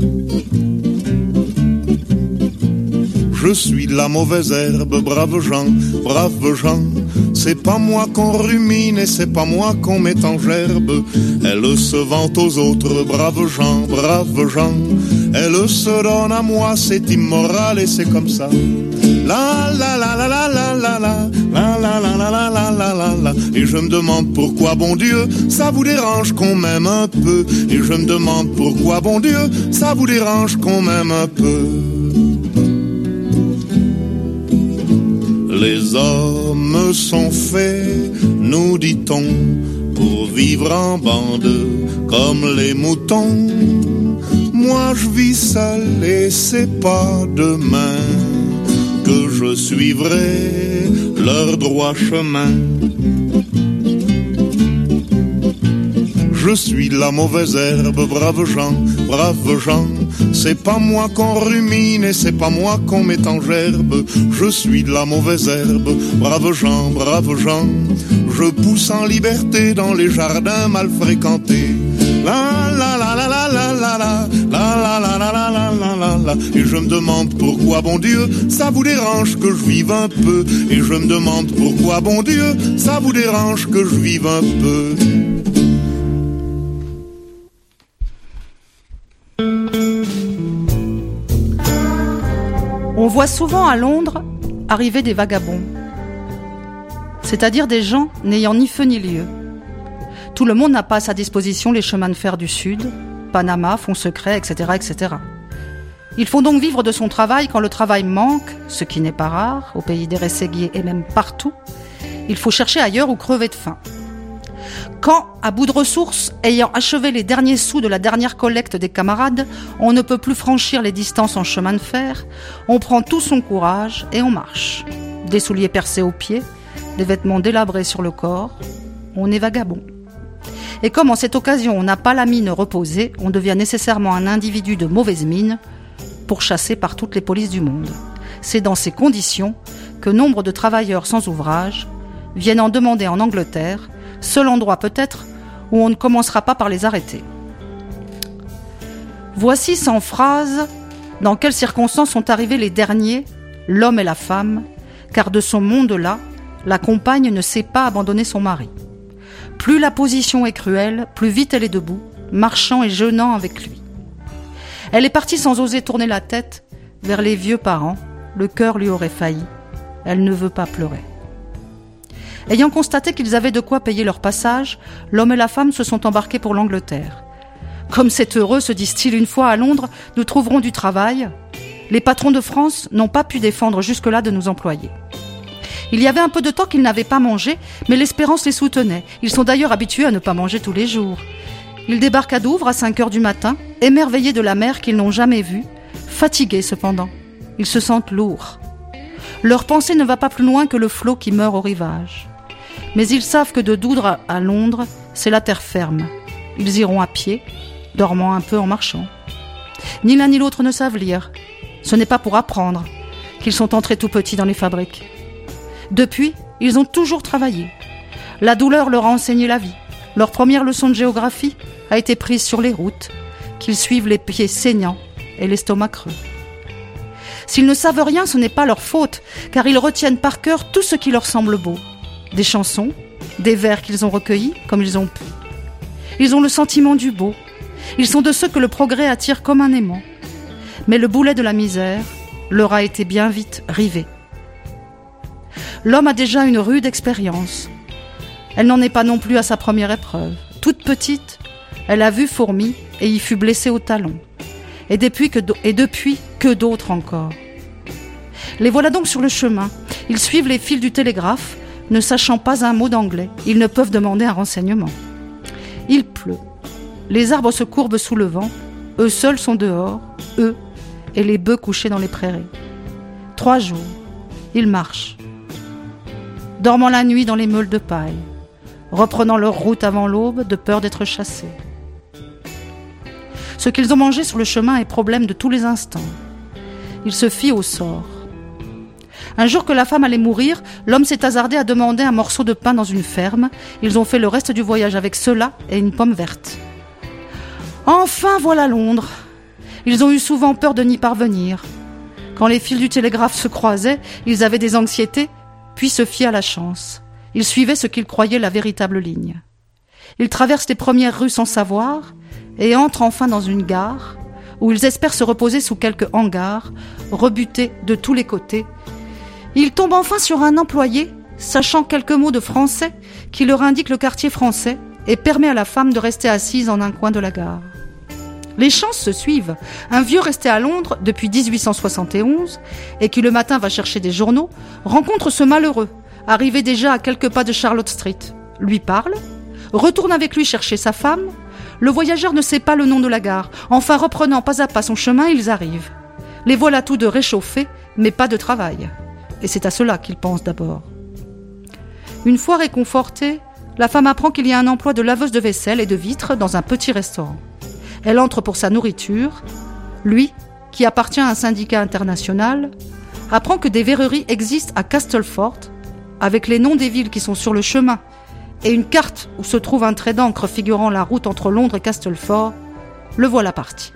Je suis la mauvaise herbe, braves gens, braves gens. C'est pas moi qu'on rumine et c'est pas moi qu'on met en gerbe. Elle se vante aux autres, braves gens, braves gens. Elle se donne à moi, c'est immoral et c'est comme ça. La la la la la la la la la la la la la la la la la. Et je me demande pourquoi, bon Dieu, ça vous dérange qu'on m'aime un peu. Et je me demande pourquoi, bon Dieu, ça vous dérange qu'on m'aime un peu. Les hommes sont faits, nous dit-on, pour vivre en bande comme les moutons. Moi je vis seul et c'est pas demain que je suivrai leur droit chemin. Je suis la mauvaise herbe, braves gens, braves gens. C'est pas moi qu'on rumine et c'est pas moi qu'on met en gerbe. Je suis la mauvaise herbe, braves gens, braves gens. Je pousse en liberté dans les jardins mal fréquentés. La la la la la la la la la la la la la la la la. Et je me demande pourquoi, bon Dieu, ça vous dérange que je vive un peu. Et je me demande pourquoi, bon Dieu, ça vous dérange que je vive un peu. On voit souvent à Londres arriver des vagabonds, c'est-à-dire des gens n'ayant ni feu ni lieu. Tout le monde n'a pas à sa disposition les chemins de fer du Sud, Panama, fonds secrets, et cetera, et cetera. Il faut donc vivre de son travail quand le travail manque, ce qui n'est pas rare, au pays des Rességuiers et même partout. Il faut chercher ailleurs ou crever de faim. Quand, à bout de ressources, ayant achevé les derniers sous de la dernière collecte des camarades, on ne peut plus franchir les distances en chemin de fer, on prend tout son courage et on marche. Des souliers percés aux pieds, des vêtements délabrés sur le corps, on est vagabond. Et comme en cette occasion on n'a pas la mine reposée, on devient nécessairement un individu de mauvaise mine, pourchassé par toutes les polices du monde. C'est dans ces conditions que nombre de travailleurs sans ouvrage viennent en demander en Angleterre, seul endroit peut-être où on ne commencera pas par les arrêter. Voici cent phrases dans quelles circonstances sont arrivés les derniers l'homme et la femme, car de son monde-là, la compagne ne sait pas abandonner son mari. Plus la position est cruelle, plus vite elle est debout, marchant et jeûnant avec lui. Elle est partie sans oser tourner la tête vers les vieux parents, le cœur lui aurait failli, elle ne veut pas pleurer. Ayant constaté qu'ils avaient de quoi payer leur passage, l'homme et la femme se sont embarqués pour l'Angleterre. Comme c'est heureux, se disent-ils, une fois à Londres, nous trouverons du travail. Les patrons de France n'ont pas pu défendre jusque-là de nous employer. Il y avait un peu de temps qu'ils n'avaient pas mangé, mais l'espérance les soutenait. Ils sont d'ailleurs habitués à ne pas manger tous les jours. Ils débarquent à Douvres à cinq heures du matin, émerveillés de la mer qu'ils n'ont jamais vue, fatigués cependant. Ils se sentent lourds. Leur pensée ne va pas plus loin que le flot qui meurt au rivage. Mais ils savent que de Douvres à Londres, c'est la terre ferme. Ils iront à pied, dormant un peu en marchant. Ni l'un ni l'autre ne savent lire. Ce n'est pas pour apprendre qu'ils sont entrés tout petits dans les fabriques. Depuis, ils ont toujours travaillé. La douleur leur a enseigné la vie. Leur première leçon de géographie a été prise sur les routes, qu'ils suivent les pieds saignants et l'estomac creux. S'ils ne savent rien, ce n'est pas leur faute, car ils retiennent par cœur tout ce qui leur semble beau. Des chansons, des vers qu'ils ont recueillis comme ils ont pu. Ils ont le sentiment du beau. Ils sont de ceux que le progrès attire comme un aimant. Mais le boulet de la misère leur a été bien vite rivé. L'homme a déjà une rude expérience. Elle n'en est pas non plus à sa première épreuve. Toute petite, elle a vu fourmi et y fut blessée au talon. Et depuis que, et depuis, que d'autres encore. Les voilà donc sur le chemin. Ils suivent les fils du télégraphe, ne sachant pas un mot d'anglais. Ils ne peuvent demander un renseignement. Il pleut. Les arbres se courbent sous le vent. Eux seuls sont dehors, eux et les bœufs couchés dans les prairies. Trois jours, ils marchent. Dormant la nuit dans les meules de paille. Reprenant leur route avant l'aube, de peur d'être chassés. Ce qu'ils ont mangé sur le chemin est problème de tous les instants. Ils se fient au sort. Un jour que la femme allait mourir, l'homme s'est hasardé à demander un morceau de pain dans une ferme. Ils ont fait le reste du voyage avec cela et une pomme verte. Enfin, voilà Londres. Ils ont eu souvent peur de n'y parvenir. Quand les fils du télégraphe se croisaient, ils avaient des anxiétés, puis se fiaient à la chance. Ils suivaient ce qu'ils croyaient la véritable ligne. Ils traversent les premières rues sans savoir et entrent enfin dans une gare où ils espèrent se reposer sous quelques hangars, rebutés de tous les côtés. Ils tombent enfin sur un employé, sachant quelques mots de français, qui leur indique le quartier français et permet à la femme de rester assise en un coin de la gare. Les chances se suivent. Un vieux resté à Londres depuis dix-huit cent soixante et onze et qui le matin va chercher des journaux, rencontre ce malheureux, arrivé déjà à quelques pas de Charlotte Street. Lui parle, retourne avec lui chercher sa femme. Le voyageur ne sait pas le nom de la gare. Enfin, reprenant pas à pas son chemin, ils arrivent. Les voilà tous deux réchauffés, mais pas de travail. Et c'est à cela qu'ils pensent d'abord. Une fois réconfortée, la femme apprend qu'il y a un emploi de laveuse de vaisselle et de vitres dans un petit restaurant. Elle entre pour sa nourriture. Lui, qui appartient à un syndicat international, apprend que des verreries existent à Castleford, avec les noms des villes qui sont sur le chemin, et une carte où se trouve un trait d'encre figurant la route entre Londres et Castleford. Le voilà parti.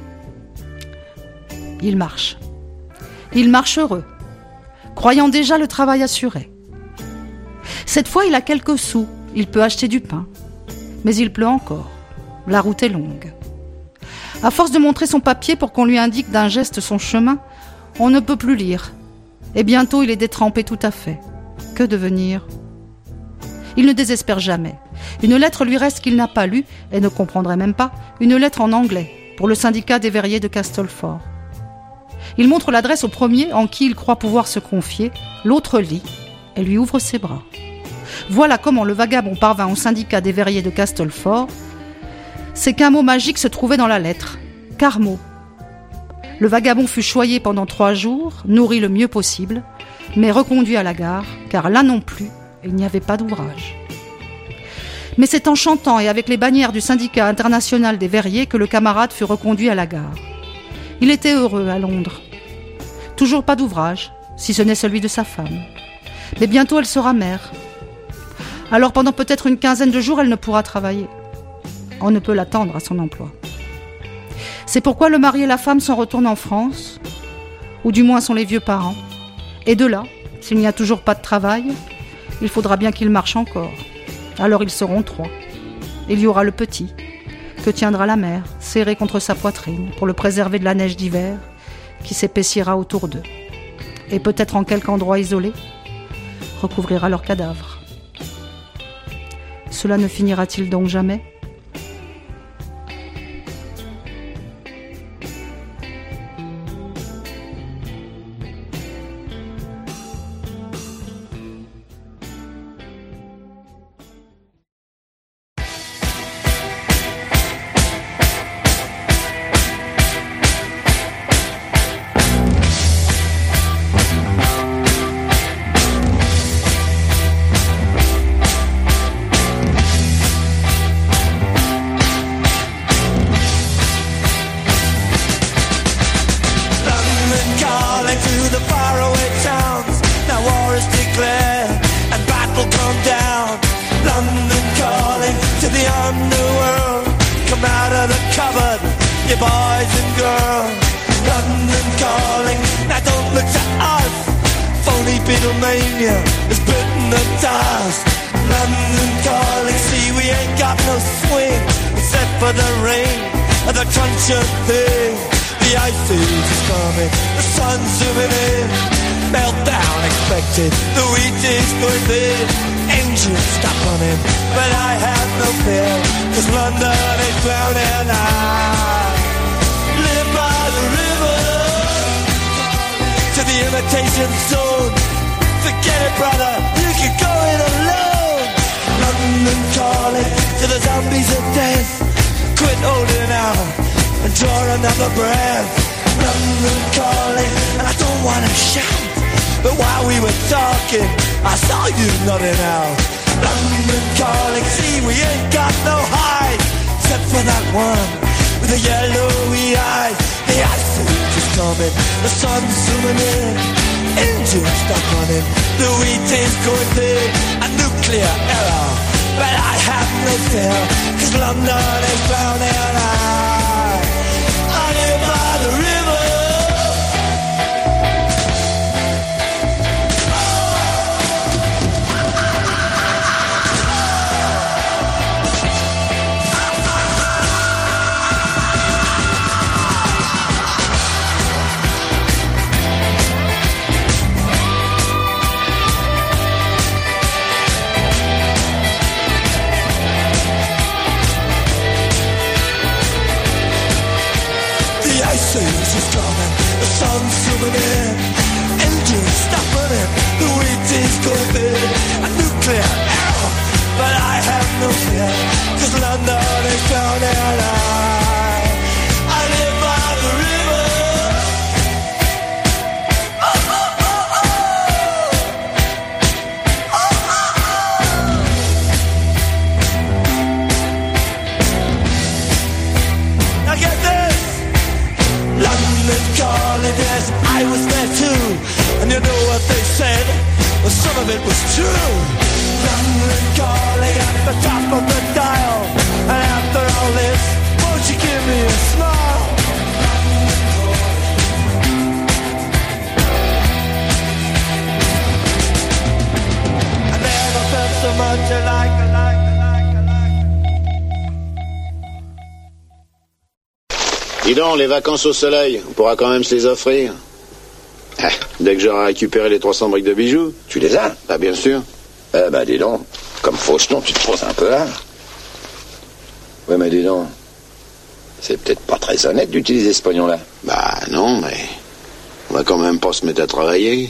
Il marche. Il marche heureux, croyant déjà le travail assuré. Cette fois, il a quelques sous, il peut acheter du pain. Mais il pleut encore, la route est longue. À force de montrer son papier pour qu'on lui indique d'un geste son chemin, on ne peut plus lire. Et bientôt, il est détrempé tout à fait. Que devenir ? Il ne désespère jamais. Une lettre lui reste qu'il n'a pas lue, et ne comprendrait même pas, une lettre en anglais, pour le syndicat des verriers de Castleford. Il montre l'adresse au premier en qui il croit pouvoir se confier, l'autre lit, et lui ouvre ses bras. Voilà comment le vagabond parvint au syndicat des verriers de Castleford. C'est qu'un mot magique se trouvait dans la lettre, Carmo. Le vagabond fut choyé pendant trois jours, nourri le mieux possible, mais reconduit à la gare, car là non plus, il n'y avait pas d'ouvrage. Mais c'est en chantant et avec les bannières du syndicat international des verriers que le camarade fut reconduit à la gare. Il était heureux à Londres. Toujours pas d'ouvrage, si ce n'est celui de sa femme. Mais bientôt elle sera mère. Alors pendant peut-être une quinzaine de jours, elle ne pourra travailler. On ne peut l'attendre à son emploi. C'est pourquoi le mari et la femme s'en retournent en France, ou du moins sont les vieux parents, Et de là, s'il n'y a toujours pas de travail, il faudra bien qu'ils marchent encore. Alors ils seront trois. Il y aura le petit, que tiendra la mère, serré contre sa poitrine, pour le préserver de la neige d'hiver, qui s'épaissira autour d'eux. Et peut-être en quelque endroit isolé, recouvrira leurs cadavres. Cela ne finira-t-il donc jamais ? Dis donc, les vacances au soleil, on pourra quand même se les offrir. Ah, dès que j'aurai récupéré les trois cents briques de bijoux. Tu les as? Bah bien sûr. Eh ben dis donc, comme Fauston, tu te poses un peu là. Ouais mais dis donc, c'est peut-être pas très honnête d'utiliser ce pognon-là. Bah non, mais on va quand même pas se mettre à travailler.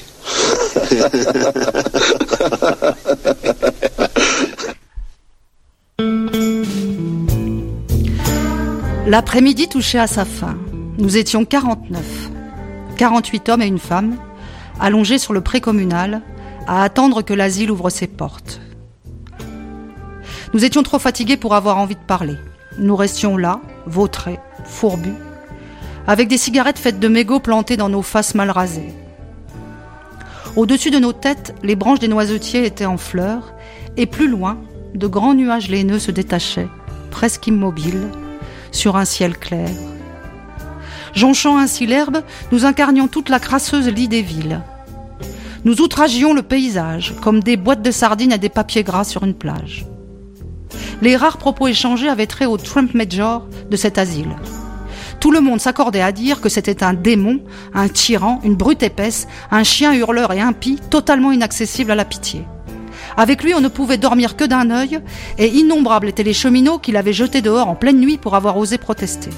L'après-midi touchait à sa fin. Nous étions quarante-neuf. quarante-huit hommes et une femme, allongés sur le pré communal, à attendre que l'asile ouvre ses portes. Nous étions trop fatigués pour avoir envie de parler. Nous restions là, vautrés, fourbus, avec des cigarettes faites de mégots plantées dans nos faces mal rasées. Au-dessus de nos têtes, les branches des noisetiers étaient en fleurs, et plus loin, de grands nuages laineux se détachaient, presque immobiles, sur un ciel clair. Jonchant ainsi l'herbe, nous incarnions toute la crasseuse lie des villes. Nous outragions le paysage, comme des boîtes de sardines à des papiers gras sur une plage. Les rares propos échangés avaient trait au Trump Major de cet asile. Tout le monde s'accordait à dire que c'était un démon, un tyran, une brute épaisse, un chien hurleur et impie, totalement inaccessible à la pitié. Avec lui, on ne pouvait dormir que d'un œil, et innombrables étaient les cheminots qui l'avaient jeté dehors en pleine nuit pour avoir osé protester.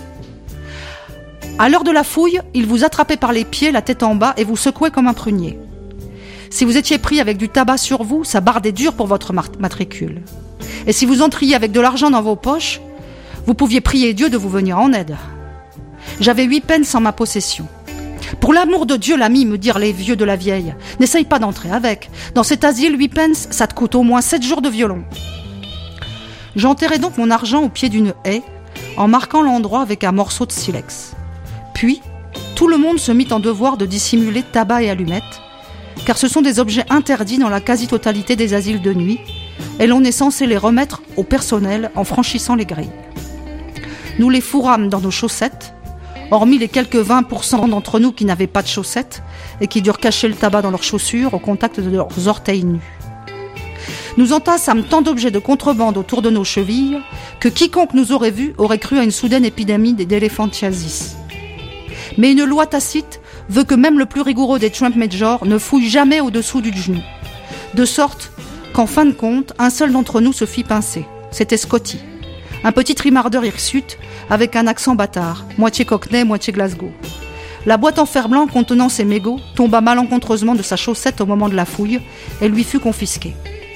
À l'heure de la fouille, il vous attrapait par les pieds, la tête en bas, et vous secouait comme un prunier. Si vous étiez pris avec du tabac sur vous, ça bardait dur pour votre matricule. Et si vous entriez avec de l'argent dans vos poches, vous pouviez prier Dieu de vous venir en aide. J'avais huit pence en ma possession. Pour l'amour de Dieu, l'ami, me dirent les vieux de la vieille, n'essaye pas d'entrer avec. Dans cet asile, huit pence, ça te coûte au moins sept jours de violon. J'enterrai donc mon argent au pied d'une haie, en marquant l'endroit avec un morceau de silex. Puis, tout le monde se mit en devoir de dissimuler tabac et allumettes, car ce sont des objets interdits dans la quasi-totalité des asiles de nuit, et l'on est censé les remettre au personnel en franchissant les grilles. Nous les fourrâmes dans nos chaussettes, hormis les quelques vingt pour cent d'entre nous qui n'avaient pas de chaussettes et qui durent cacher le tabac dans leurs chaussures au contact de leurs orteils nus. Nous entassâmes tant d'objets de contrebande autour de nos chevilles que quiconque nous aurait vus aurait cru à une soudaine épidémie d'éléphantiasis. Mais une loi tacite veut que même le plus rigoureux des Trump Majors ne fouille jamais au-dessous du genou. De sorte qu'en fin de compte, un seul d'entre nous se fit pincer. C'était Scotty, un petit trimardeur hirsute avec un accent bâtard, moitié cockney, moitié Glasgow. La boîte en fer blanc contenant ses mégots tomba malencontreusement de sa chaussette au moment de la fouille et lui fut confisquée.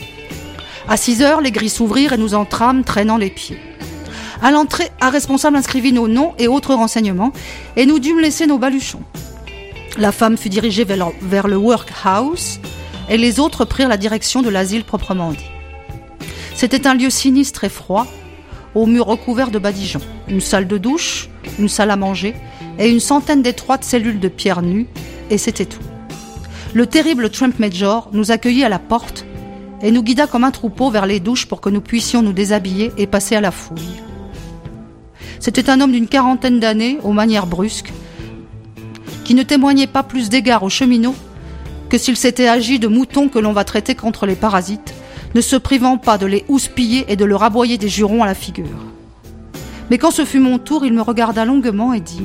À six heures, les grilles s'ouvrirent et nous entrâmes, traînant les pieds. À l'entrée, un responsable inscrivit nos noms et autres renseignements et nous dûmes laisser nos baluchons. La femme fut dirigée vers, vers le workhouse et les autres prirent la direction de l'asile proprement dit. C'était un lieu sinistre et froid, aux murs recouverts de badigeons, une salle de douche, une salle à manger et une centaine d'étroites cellules de pierre nues, et c'était tout. Le terrible Trump Major nous accueillit à la porte et nous guida comme un troupeau vers les douches pour que nous puissions nous déshabiller et passer à la fouille. C'était un homme d'une quarantaine d'années, aux manières brusques, qui ne témoignait pas plus d'égard aux cheminots que s'il s'était agi de moutons que l'on va traiter contre les parasites, ne se privant pas de les houspiller et de leur aboyer des jurons à la figure. Mais quand ce fut mon tour, il me regarda longuement et dit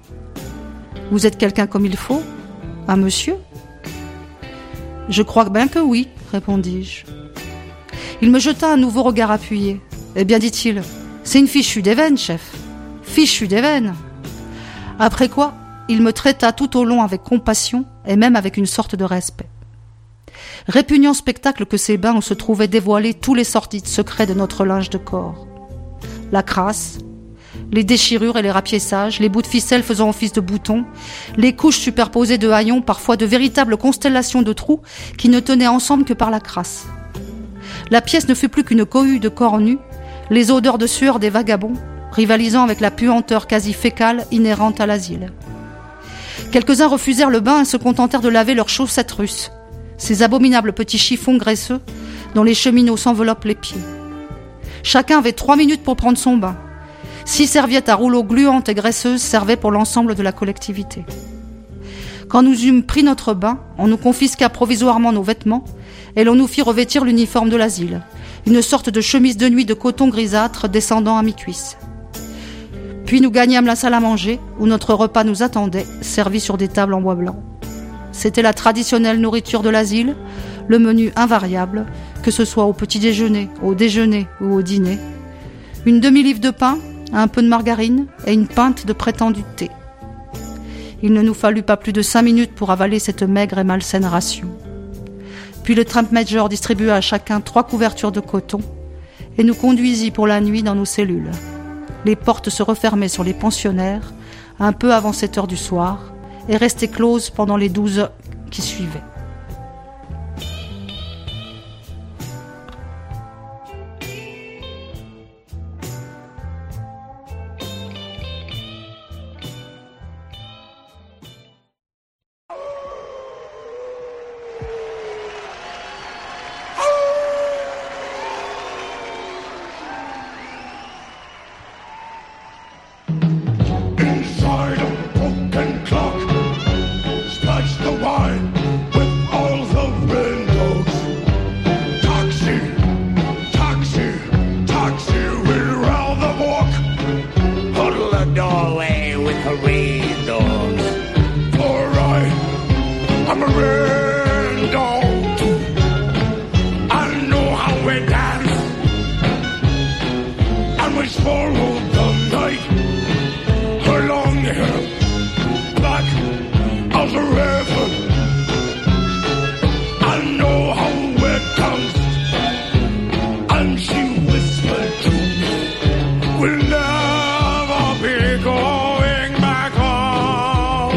« Vous êtes quelqu'un comme il faut, un monsieur ?»« Je crois bien que oui, » répondis-je. Il me jeta un nouveau regard appuyé. « Eh bien, dit-il, c'est une fichue d'éveine, chef. Fichue d'éveine. » Après quoi, il me traita tout au long avec compassion et même avec une sorte de respect. Répugnant spectacle que ces bains où se trouvaient dévoilés tous les sordides secrets de notre linge de corps. La crasse, les déchirures et les rapiessages, les bouts de ficelle faisant office de boutons, les couches superposées de haillons, parfois de véritables constellations de trous qui ne tenaient ensemble que par la crasse. La pièce ne fut plus qu'une cohue de corps nus, les odeurs de sueur des vagabonds, rivalisant avec la puanteur quasi fécale inhérente à l'asile. Quelques-uns refusèrent le bain et se contentèrent de laver leurs chaussettes russes, ces abominables petits chiffons graisseux dont les cheminots s'enveloppent les pieds. Chacun avait trois minutes pour prendre son bain. Six serviettes à rouleaux gluantes et graisseuses servaient pour l'ensemble de la collectivité. Quand nous eûmes pris notre bain, on nous confisqua provisoirement nos vêtements et l'on nous fit revêtir l'uniforme de l'asile, une sorte de chemise de nuit de coton grisâtre descendant à mi-cuisse. Puis nous gagnâmes la salle à manger, où notre repas nous attendait, servi sur des tables en bois blanc. C'était la traditionnelle nourriture de l'asile, le menu invariable, que ce soit au petit déjeuner, au déjeuner ou au dîner. Une demi-livre de pain, un peu de margarine et une pinte de prétendu thé. Il ne nous fallut pas plus de cinq minutes pour avaler cette maigre et malsaine ration. Puis le Trump Major distribua à chacun trois couvertures de coton et nous conduisit pour la nuit dans nos cellules. Les portes se refermaient sur les pensionnaires un peu avant sept heures du soir et restaient closes pendant les douze heures qui suivaient. Inside a broken clock, scratch the wine with rain dogs. For I am a rain dog too. I know how we dance, and we swallow the night. Her long hair, black as a river. I know how it comes, and she whispered to me, we'll never be going back home.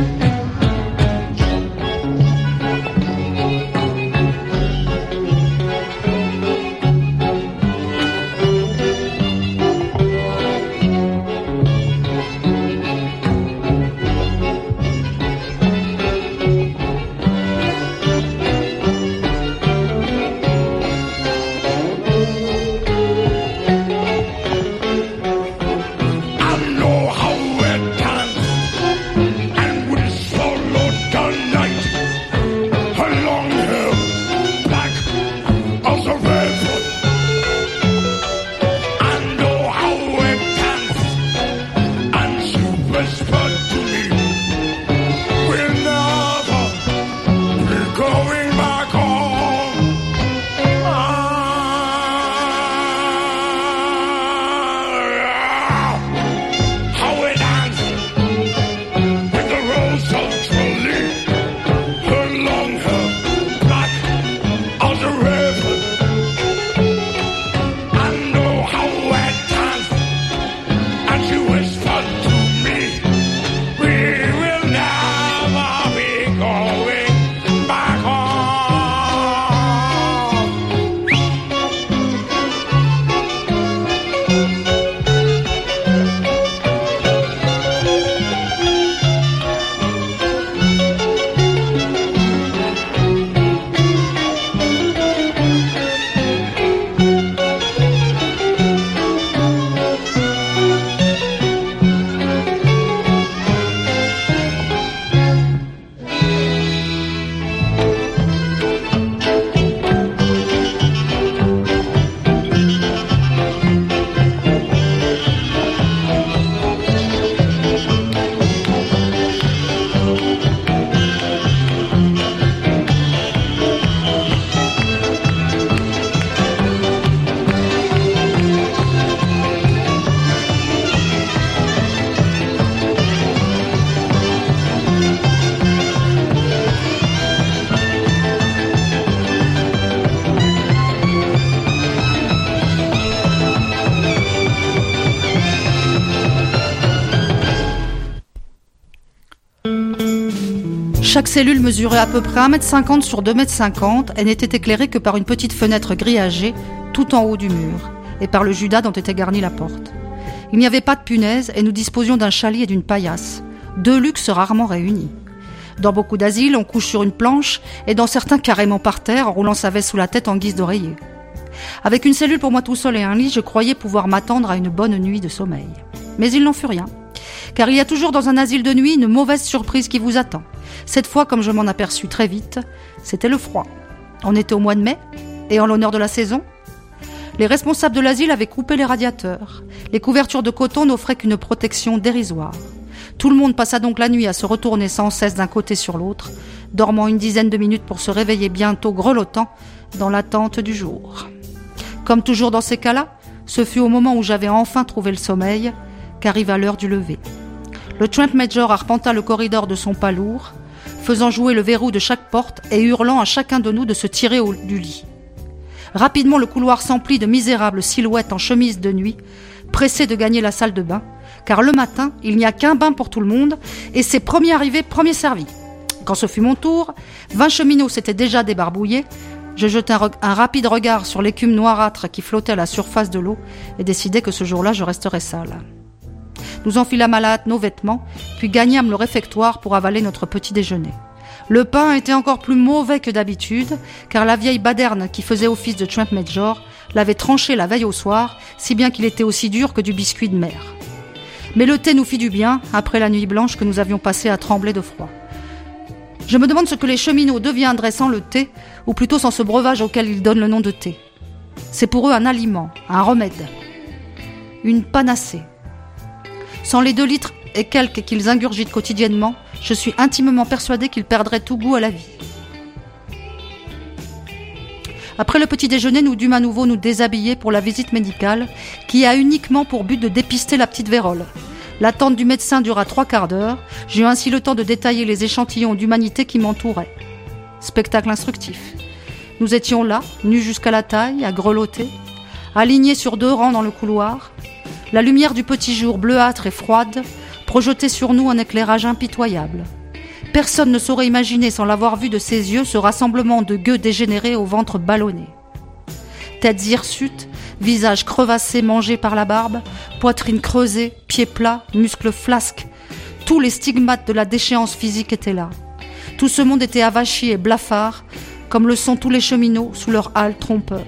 Chaque cellule mesurait à peu près un mètre cinquante sur deux mètres cinquante et n'était éclairée que par une petite fenêtre grillagée tout en haut du mur et par le judas dont était garnie la porte. Il n'y avait pas de punaise et nous disposions d'un chalit et d'une paillasse, deux luxes rarement réunis. Dans beaucoup d'asiles, on couche sur une planche et dans certains carrément par terre en roulant sa veste sous la tête en guise d'oreiller. Avec une cellule pour moi tout seul et un lit, je croyais pouvoir m'attendre à une bonne nuit de sommeil. Mais il n'en fut rien. Car il y a toujours dans un asile de nuit une mauvaise surprise qui vous attend. Cette fois, comme je m'en aperçus très vite, c'était le froid. On était au mois de mai, et en l'honneur de la saison, les responsables de l'asile avaient coupé les radiateurs. Les couvertures de coton n'offraient qu'une protection dérisoire. Tout le monde passa donc la nuit à se retourner sans cesse d'un côté sur l'autre, dormant une dizaine de minutes pour se réveiller bientôt grelottant dans l'attente du jour. Comme toujours dans ces cas-là, ce fut au moment où j'avais enfin trouvé le sommeil qu'arriva l'heure du lever. Le Tramp Major arpenta le corridor de son pas lourd, faisant jouer le verrou de chaque porte et hurlant à chacun de nous de se tirer au, du lit. Rapidement, le couloir s'emplit de misérables silhouettes en chemise de nuit, pressées de gagner la salle de bain, car le matin, il n'y a qu'un bain pour tout le monde, et c'est premier arrivé, premier servi. Quand ce fut mon tour, vingt cheminots s'étaient déjà débarbouillés, je jetai un, re- un rapide regard sur l'écume noirâtre qui flottait à la surface de l'eau et décidai que ce jour-là, je resterais sale. Nous enfilâmes à la hâte nos vêtements, puis gagnâmes le réfectoire pour avaler notre petit déjeuner. Le pain était encore plus mauvais que d'habitude, car la vieille baderne qui faisait office de Tramp Major l'avait tranché la veille au soir, si bien qu'il était aussi dur que du biscuit de mer. Mais le thé nous fit du bien, après la nuit blanche que nous avions passée à trembler de froid. Je me demande ce que les cheminots deviendraient sans le thé, ou plutôt sans ce breuvage auquel ils donnent le nom de thé. C'est pour eux un aliment, un remède, une panacée. Sans les deux litres et quelques qu'ils ingurgitent quotidiennement, je suis intimement persuadée qu'ils perdraient tout goût à la vie. Après le petit déjeuner, nous dûmes à nouveau nous déshabiller pour la visite médicale, qui a uniquement pour but de dépister la petite vérole. L'attente du médecin dura trois quarts d'heure. J'ai eu ainsi le temps de détailler les échantillons d'humanité qui m'entouraient. Spectacle instructif. Nous étions là, nus jusqu'à la taille, à grelotter, alignés sur deux rangs dans le couloir. La lumière du petit jour bleuâtre et froide projetait sur nous un éclairage impitoyable. Personne ne saurait imaginer, sans l'avoir vu de ses yeux, ce rassemblement de gueux dégénérés au ventre ballonné. Têtes hirsutes, visages crevassés mangés par la barbe, poitrine creusée, pieds plats, muscles flasques. Tous les stigmates de la déchéance physique étaient là. Tout ce monde était avachi et blafard, comme le sont tous les cheminots sous leur hâle trompeur.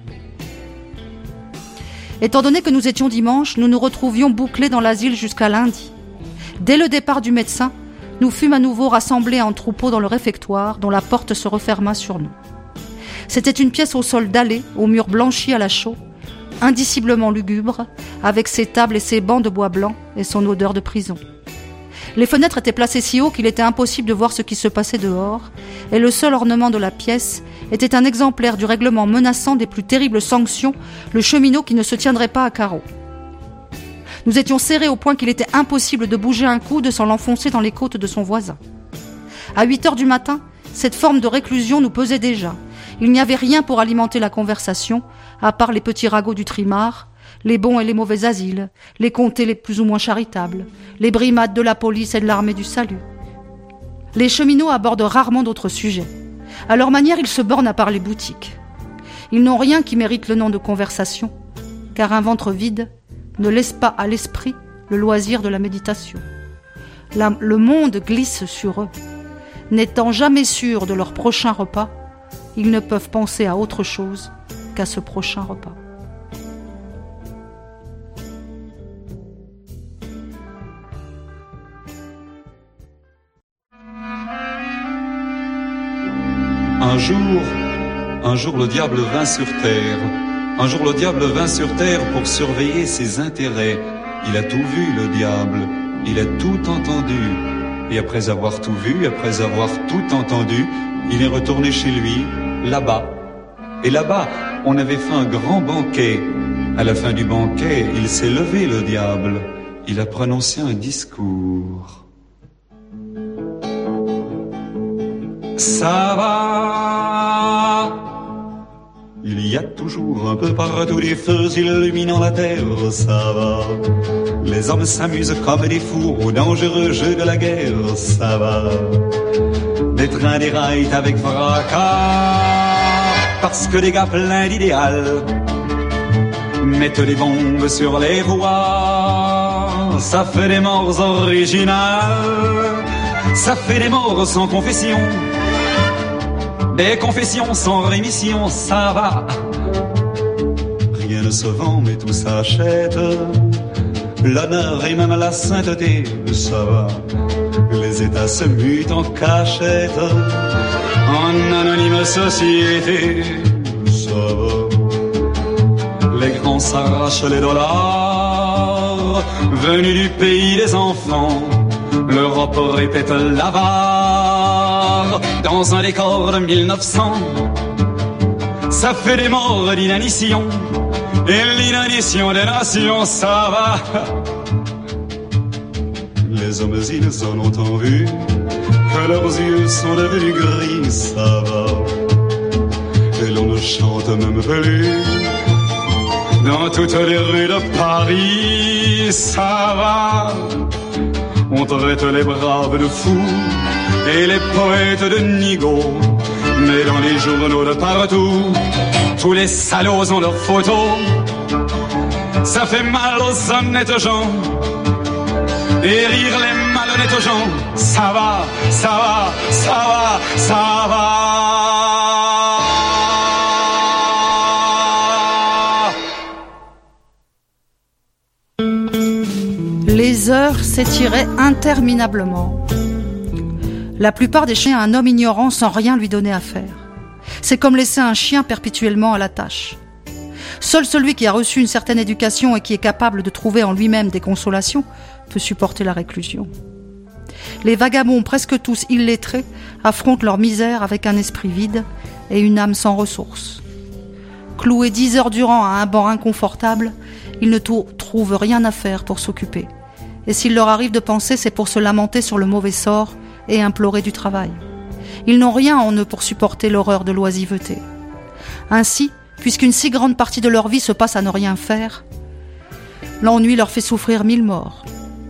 Étant donné que nous étions dimanche, nous nous retrouvions bouclés dans l'asile jusqu'à lundi. Dès le départ du médecin, nous fûmes à nouveau rassemblés en troupeau dans le réfectoire, dont la porte se referma sur nous. C'était une pièce au sol dallé, aux murs blanchis à la chaux, indiciblement lugubre, avec ses tables et ses bancs de bois blanc et son odeur de prison. Les fenêtres étaient placées si haut qu'il était impossible de voir ce qui se passait dehors, et le seul ornement de la pièce était un exemplaire du règlement menaçant des plus terribles sanctions, le cheminot qui ne se tiendrait pas à carreau. Nous étions serrés au point qu'il était impossible de bouger un coude sans l'enfoncer dans les côtes de son voisin. À huit heures du matin, cette forme de réclusion nous pesait déjà. Il n'y avait rien pour alimenter la conversation, à part les petits ragots du trimar, les bons et les mauvais asiles, les comtés les plus ou moins charitables, les brimades de la police et de l'armée du salut. Les cheminots abordent rarement d'autres sujets. À leur manière, ils se bornent à parler boutique. Ils n'ont rien qui mérite le nom de conversation, car un ventre vide ne laisse pas à l'esprit le loisir de la méditation. La, le monde glisse sur eux. N'étant jamais sûrs de leur prochain repas, ils ne peuvent penser à autre chose qu'à ce prochain repas. Un jour, un jour le diable vint sur terre. Un jour le diable vint sur terre pour surveiller ses intérêts. Il a tout vu, le diable, il a tout entendu. Et après avoir tout vu, après avoir tout entendu, il est retourné chez lui, là-bas. Et là-bas, on avait fait un grand banquet. À la fin du banquet, il s'est levé, le diable. Il a prononcé un discours. Ça va. Il y a toujours un peu partout des feux illuminant la terre, ça va. Les hommes s'amusent comme des fous au dangereux jeu de la guerre, ça va. Des trains déraillent avec fracas, parce que des gars pleins d'idéal mettent des bombes sur les voies. Ça fait des morts originales, ça fait des morts sans confession, des confessions sans rémission, ça va. Rien ne se vend mais tout s'achète, l'honneur et même la sainteté, ça va. Les États se mutent en cachette, en anonyme société, ça va. Les grands s'arrachent les dollars, venus du pays des enfants. L'Europe répète l'avare dans un décor de mille neuf cents. Ça fait des morts d'inanition, et l'inanition des nations, ça va. Les hommes, ils en ont tant vu que leurs yeux sont devenus gris, ça va. Et l'on ne chante même plus dans toutes les rues de Paris, ça va. On traite les braves de fous et les poètes de nigauds, mais dans les journaux de partout, tous les salauds ont leurs photos. Ça fait mal aux honnêtes gens et rire les malhonnêtes gens, ça va, ça va, ça va, ça va. Les heures s'étiraient interminablement. La plupart des chiens à un homme ignorant sans rien lui donner à faire. C'est comme laisser un chien perpétuellement à la tâche. Seul celui qui a reçu une certaine éducation et qui est capable de trouver en lui-même des consolations peut supporter la réclusion. Les vagabonds, presque tous illettrés, affrontent leur misère avec un esprit vide et une âme sans ressources. Cloués dix heures durant à un banc inconfortable, ils ne t- trouvent rien à faire pour s'occuper. Et s'il leur arrive de penser, c'est pour se lamenter sur le mauvais sort et implorer du travail. Ils n'ont rien en eux pour supporter l'horreur de l'oisiveté. Ainsi, puisqu'une si grande partie de leur vie se passe à ne rien faire, l'ennui leur fait souffrir mille morts.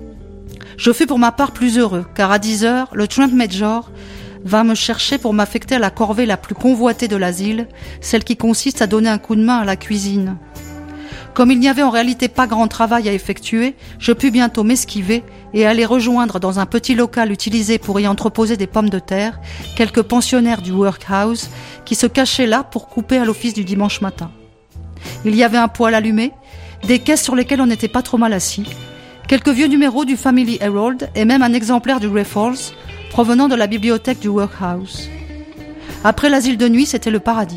Je fus pour ma part plus heureux, car à dix heures, le tramp major vint me chercher pour m'affecter à la corvée la plus convoitée de l'asile, celle qui consiste à donner un coup de main à la cuisine. Comme il n'y avait en réalité pas grand travail à effectuer, je pus bientôt m'esquiver et aller rejoindre dans un petit local utilisé pour y entreposer des pommes de terre quelques pensionnaires du workhouse qui se cachaient là pour couper à l'office du dimanche matin. Il y avait un poêle allumé, des caisses sur lesquelles on n'était pas trop mal assis, quelques vieux numéros du Family Herald et même un exemplaire du Grey Falls provenant de la bibliothèque du workhouse. Après l'asile de nuit, c'était le paradis.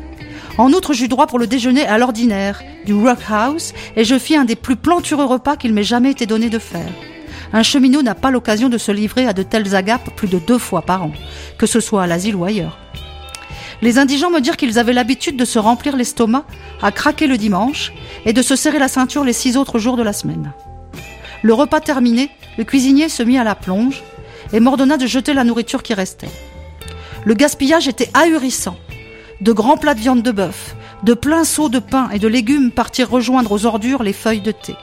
En outre, j'eus droit pour le déjeuner à l'ordinaire du workhouse et je fis un des plus plantureux repas qu'il m'ait jamais été donné de faire. Un cheminot n'a pas l'occasion de se livrer à de telles agapes plus de deux fois par an, que ce soit à l'asile ou ailleurs. Les indigents me dirent qu'ils avaient l'habitude de se remplir l'estomac, à craquer le dimanche et de se serrer la ceinture les six autres jours de la semaine. Le repas terminé, le cuisinier se mit à la plonge et m'ordonna de jeter la nourriture qui restait. Le gaspillage était ahurissant. De grands plats de viande de bœuf, de pleins seaux de pain et de légumes partirent rejoindre aux ordures les feuilles de thé.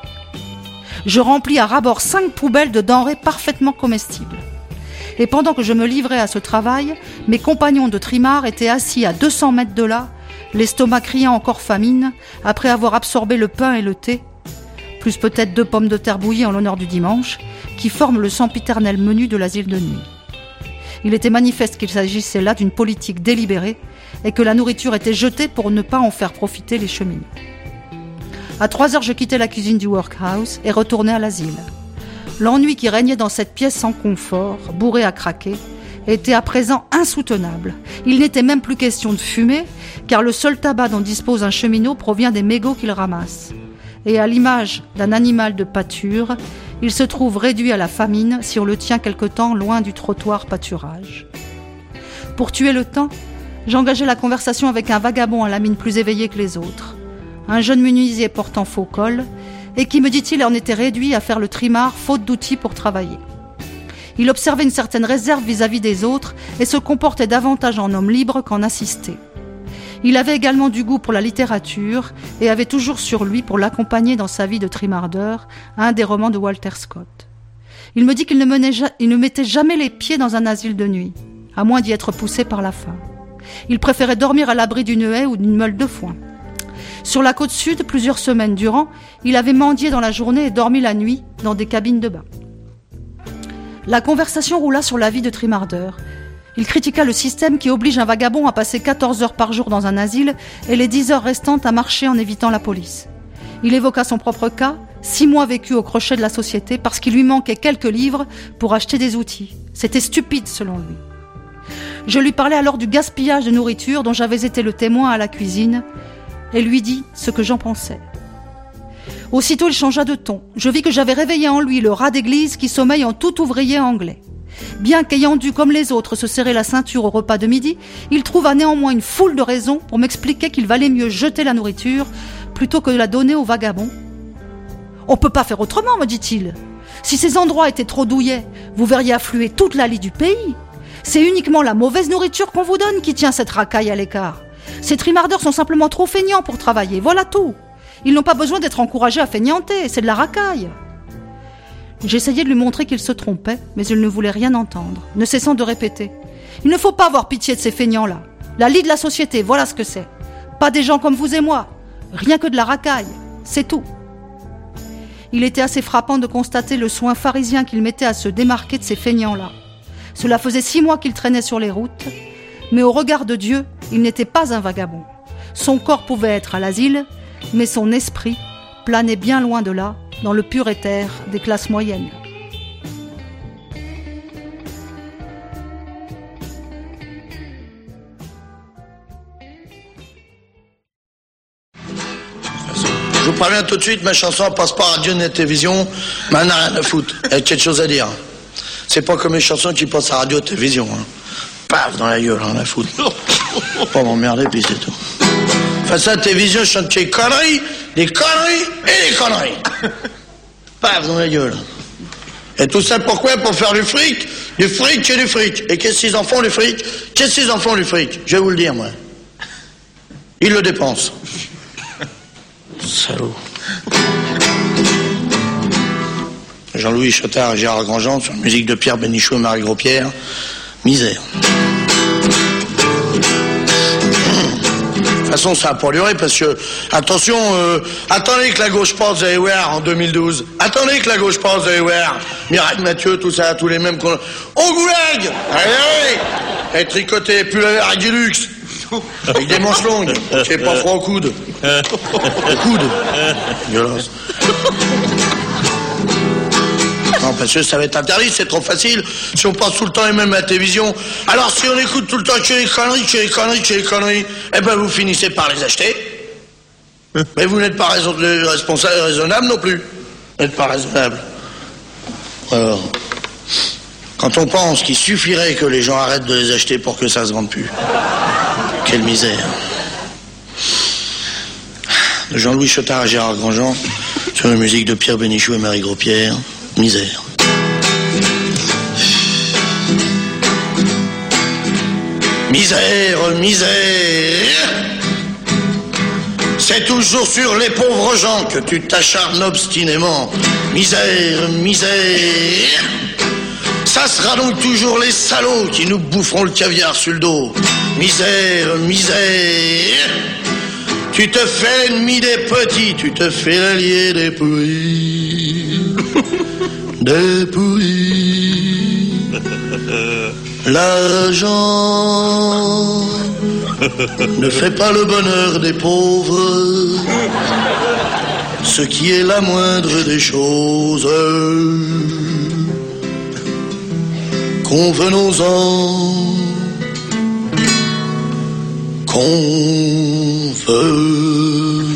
Je remplis à ras-bord cinq poubelles de denrées parfaitement comestibles. Et pendant que je me livrais à ce travail, mes compagnons de trimard étaient assis à deux cents mètres de là, l'estomac criant encore famine, après avoir absorbé le pain et le thé, plus peut-être deux pommes de terre bouillies en l'honneur du dimanche, qui forment le sempiternel menu de l'asile de nuit. Il était manifeste qu'il s'agissait là d'une politique délibérée et que la nourriture était jetée pour ne pas en faire profiter les cheminots. À trois heures, je quittai la cuisine du workhouse et retournai à l'asile. L'ennui qui régnait dans cette pièce sans confort, bourrée à craquer, était à présent insoutenable. Il n'était même plus question de fumer, car le seul tabac dont dispose un cheminot provient des mégots qu'il ramasse. Et à l'image d'un animal de pâture, il se trouve réduit à la famine si on le tient quelque temps loin du trottoir pâturage. Pour tuer le temps, j'engageai la conversation avec un vagabond à la mine plus éveillée que les autres, un jeune menuisier portant faux col, et qui, me dit-il, en était réduit à faire le trimard faute d'outils pour travailler. Il observait une certaine réserve vis-à-vis des autres et se comportait davantage en homme libre qu'en assisté. Il avait également du goût pour la littérature et avait toujours sur lui, pour l'accompagner dans sa vie de trimardeur, un des romans de Walter Scott. Il me dit qu'il ne, menait, il ne mettait jamais les pieds dans un asile de nuit, à moins d'y être poussé par la faim. Il préférait dormir à l'abri d'une haie ou d'une meule de foin. Sur la côte sud, plusieurs semaines durant, il avait mendié dans la journée et dormi la nuit dans des cabines de bain. La conversation roula sur la vie de trimardeur. Il critiqua le système qui oblige un vagabond à passer quatorze heures par jour dans un asile et les dix heures restantes à marcher en évitant la police. Il évoqua son propre cas, six mois vécus au crochet de la société parce qu'il lui manquait quelques livres pour acheter des outils. C'était stupide selon lui. Je lui parlais alors du gaspillage de nourriture dont j'avais été le témoin à la cuisine et lui dis ce que j'en pensais. Aussitôt il changea de ton. Je vis que j'avais réveillé en lui le rat d'église qui sommeille en tout ouvrier anglais. Bien qu'ayant dû, comme les autres, se serrer la ceinture au repas de midi, il trouva néanmoins une foule de raisons pour m'expliquer qu'il valait mieux jeter la nourriture plutôt que de la donner aux vagabonds. « On peut pas faire autrement, me dit-il. Si ces endroits étaient trop douillets, vous verriez affluer toute la lie du pays. C'est uniquement la mauvaise nourriture qu'on vous donne qui tient cette racaille à l'écart. Ces trimardeurs sont simplement trop feignants pour travailler, voilà tout. Ils n'ont pas besoin d'être encouragés à feignanter, c'est de la racaille. » J'essayais de lui montrer qu'il se trompait, mais il ne voulait rien entendre, ne cessant de répéter. Il ne faut pas avoir pitié de ces feignants-là. La lie de la société, voilà ce que c'est. Pas des gens comme vous et moi. Rien que de la racaille, c'est tout. Il était assez frappant de constater le soin pharisien qu'il mettait à se démarquer de ces feignants-là. Cela faisait six mois qu'il traînait sur les routes, mais au regard de Dieu, il n'était pas un vagabond. Son corps pouvait être à l'asile, mais son esprit planait bien loin de là, dans le pur éther des classes moyennes. préviens tout de suite, ma chanson elle passe pas à radio ni à la télévision, mais elle n'a rien à foutre. Elle a quelque chose à dire. C'est pas comme les chansons qui passent à radio et télévision. Hein. Paf, dans la gueule, rien à foutre. Pas m'emmerder, puis c'est tout. Face à la télévision, je chante des conneries, des conneries et des conneries. Paf, dans la gueule. Et tout ça pourquoi? Pour faire du fric, du fric et du fric. Et qu'est-ce qu'ils en font, du fric? Qu'est-ce qu'ils en font, du fric? Je vais vous le dire, moi. Ils le dépensent. Salaud. Jean-Louis Chotard et Gérard Grandjean sur la musique de Pierre Bénichou et Marie Gros-Pierre. Misère. De toute façon, ça a pas duré parce que, attention, euh, attendez que la gauche passe, vous allez voir, en deux mille douze. Attendez que la gauche passe, vous allez voir. Mireille Mathieu, tout ça, tous les mêmes qu'on... Au goulag! Allez, allez! Et tricoté, plus la verre avec du luxe. Avec des manches longues. C'est pas froid au coude. Au coude. Dégueulasse. Non, parce que ça va être interdit, c'est trop facile. Si on passe tout le temps et même à la télévision. Alors si on écoute tout le temps que les conneries, que les conneries, que les conneries, eh ben vous finissez par les acheter. Mais vous n'êtes pas raison, responsable, raisonnable non plus. Vous n'êtes pas raisonnable. Alors, quand on pense qu'il suffirait que les gens arrêtent de les acheter pour que ça se vende plus. Quelle misère. De Jean-Louis Chotard à Gérard Grandjean, sur la musique de Pierre Bénichou et Marie Gros-Pierre. Misère. Misère, misère. C'est toujours sur les pauvres gens que tu t'acharnes obstinément. Misère, misère. Ça sera donc toujours les salauds qui nous boufferont le caviar sur le dos. Misère, misère. Tu te fais l'ennemi des petits, tu te fais l'allié des pourris. Des pourris. L'argent ne fait pas le bonheur des pauvres, ce qui est la moindre des choses. Convenons-en, qu'on veut,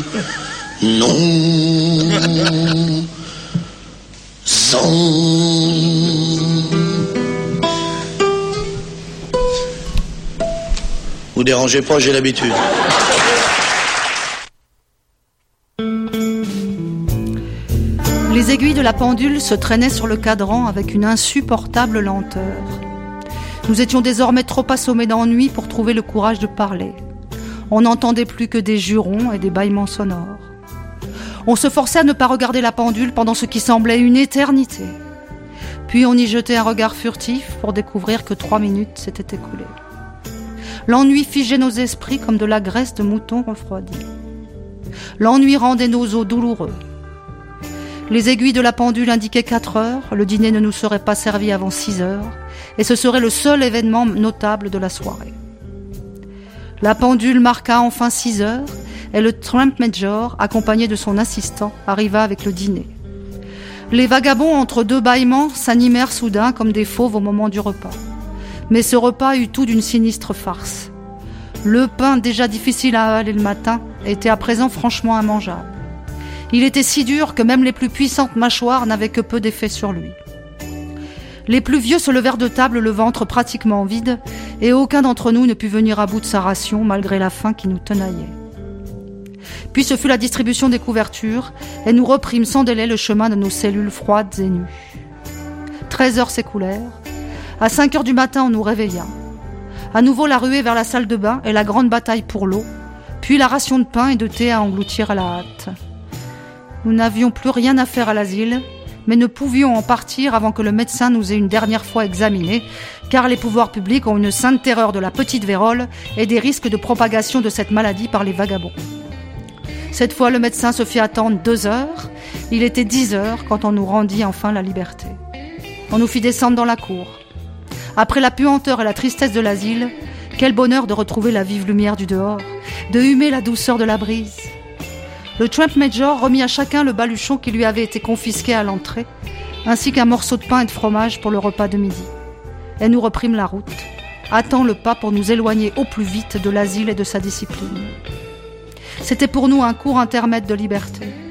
non, sans. Vous dérangez pas, j'ai l'habitude. Les aiguilles de la pendule se traînaient sur le cadran avec une insupportable lenteur. Nous étions désormais trop assommés d'ennui pour trouver le courage de parler. On n'entendait plus que des jurons et des bâillements sonores. On se forçait à ne pas regarder la pendule pendant ce qui semblait une éternité. Puis on y jetait un regard furtif pour découvrir que trois minutes s'étaient écoulées. L'ennui figeait nos esprits comme de la graisse de mouton refroidi. L'ennui rendait nos os douloureux. Les aiguilles de la pendule indiquaient quatre heures, le dîner ne nous serait pas servi avant six heures, et ce serait le seul événement notable de la soirée. La pendule marqua enfin six heures, et le tramp major, accompagné de son assistant, arriva avec le dîner. Les vagabonds, entre deux bâillements, s'animèrent soudain comme des fauves au moment du repas. Mais ce repas eut tout d'une sinistre farce. Le pain, déjà difficile à avaler le matin, était à présent franchement immangeable. Il était si dur que même les plus puissantes mâchoires n'avaient que peu d'effet sur lui. Les plus vieux se levèrent de table, le ventre pratiquement vide, et aucun d'entre nous ne put venir à bout de sa ration, malgré la faim qui nous tenaillait. Puis ce fut la distribution des couvertures, et nous reprîmes sans délai le chemin de nos cellules froides et nues. Treize heures s'écoulèrent. À cinq heures du matin, on nous réveilla. À nouveau la ruée vers la salle de bain et la grande bataille pour l'eau, puis la ration de pain et de thé à engloutir à la hâte. Nous n'avions plus rien à faire à l'asile, mais ne pouvions en partir avant que le médecin nous ait une dernière fois examinés, car les pouvoirs publics ont une sainte terreur de la petite vérole et des risques de propagation de cette maladie par les vagabonds. Cette fois, le médecin se fit attendre deux heures. Il était dix heures quand on nous rendit enfin la liberté. On nous fit descendre dans la cour. Après la puanteur et la tristesse de l'asile, quel bonheur de retrouver la vive lumière du dehors, de humer la douceur de la brise. Le tramp major remit à chacun le baluchon qui lui avait été confisqué à l'entrée, ainsi qu'un morceau de pain et de fromage pour le repas de midi. Et nous reprîmes la route, hâtant le pas pour nous éloigner au plus vite de l'asile et de sa discipline. C'était pour nous un court intermède de liberté.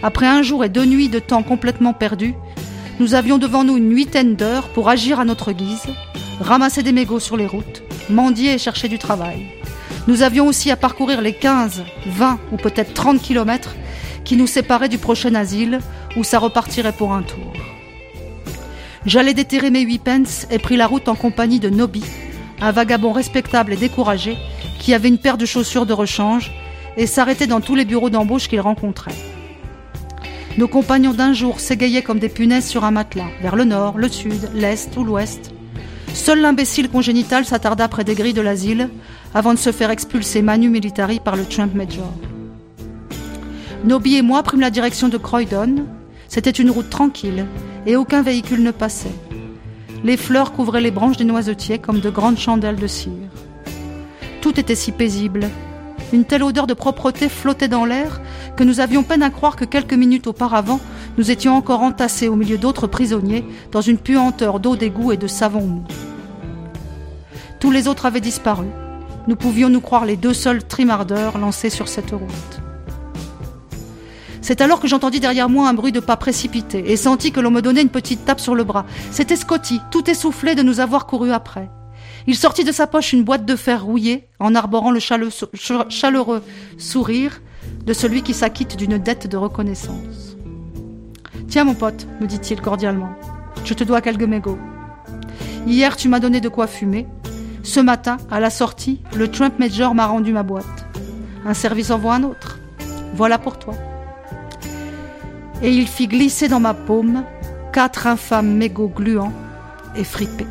Après un jour et deux nuits de temps complètement perdus, nous avions devant nous une huitaine d'heures pour agir à notre guise, ramasser des mégots sur les routes, mendier et chercher du travail. Nous avions aussi à parcourir les quinze, vingt ou peut-être trente kilomètres qui nous séparaient du prochain asile où ça repartirait pour un tour. J'allais déterrer mes huit pence et pris la route en compagnie de Nobby, un vagabond respectable et découragé qui avait une paire de chaussures de rechange et s'arrêtait dans tous les bureaux d'embauche qu'il rencontrait. Nos compagnons d'un jour s'égayaient comme des punaises sur un matelas, vers le nord, le sud, l'est ou l'ouest. Seul l'imbécile congénital s'attarda près des grilles de l'asile avant de se faire expulser manu militari par le Tramp Major. Nobby et moi prîmes la direction de Croydon. C'était une route tranquille et aucun véhicule ne passait. Les fleurs couvraient les branches des noisetiers comme de grandes chandelles de cire. Tout était si paisible. Une telle odeur de propreté flottait dans l'air que nous avions peine à croire que quelques minutes auparavant, nous étions encore entassés au milieu d'autres prisonniers dans une puanteur d'eau d'égout et de savon mou. Tous les autres avaient disparu. Nous pouvions nous croire les deux seuls trimardeurs lancés sur cette route. C'est alors que j'entendis derrière moi un bruit de pas précipité et sentis que l'on me donnait une petite tape sur le bras. C'était Scotty, tout essoufflé de nous avoir couru après. Il sortit de sa poche une boîte de fer rouillée en arborant le chaleureux sourire de celui qui s'acquitte d'une dette de reconnaissance. « Tiens mon pote, me dit-il cordialement, je te dois quelques mégots. Hier tu m'as donné de quoi fumer. Ce matin, à la sortie, le Tramp Major m'a rendu ma boîte. Un service en vaut un autre. Voilà pour toi. » Et il fit glisser dans ma paume quatre infâmes mégots gluants et fripés.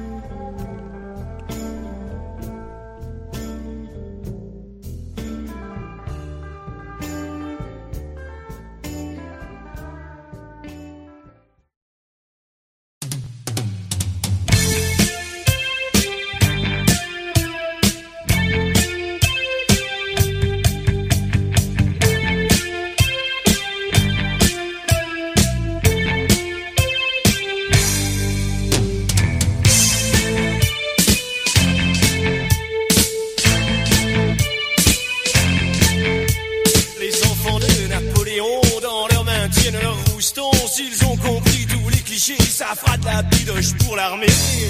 Ça fera de la bidoche pour l'armée.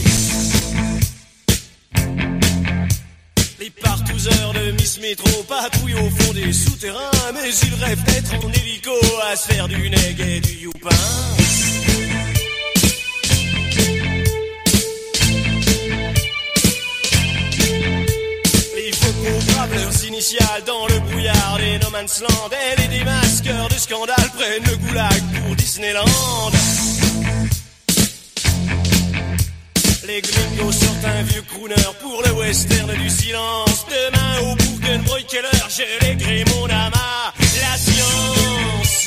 Les partouzeurs de Miss Métro patrouillent au fond des souterrains, mais ils rêvent d'être en hélico à se faire du neg et du youpin. Il faut qu'on grave leurs initiales dans le brouillard des No Man's Land, et les démasqueurs de scandale prennent le goulag pour Disneyland. Les gringos sortent un vieux crooner pour le western du silence. Demain au Bourgenbräu Keller, je léguerai mon âme à la science.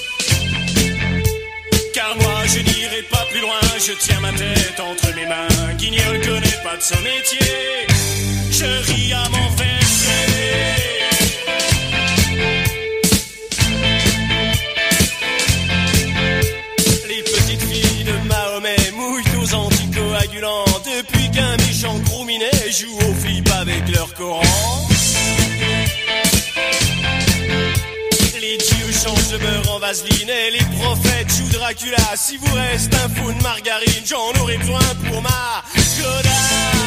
Car moi je n'irai pas plus loin, je tiens ma tête entre mes mains. Guignol connaît pas de son métier, je ris à m'en faire traîner. Depuis qu'un méchant gros minet joue au flip avec leur Coran. Les dieux changent de beurre en vaseline et les prophètes jouent Dracula. Si vous reste un fou de margarine, j'en aurai besoin pour ma coda.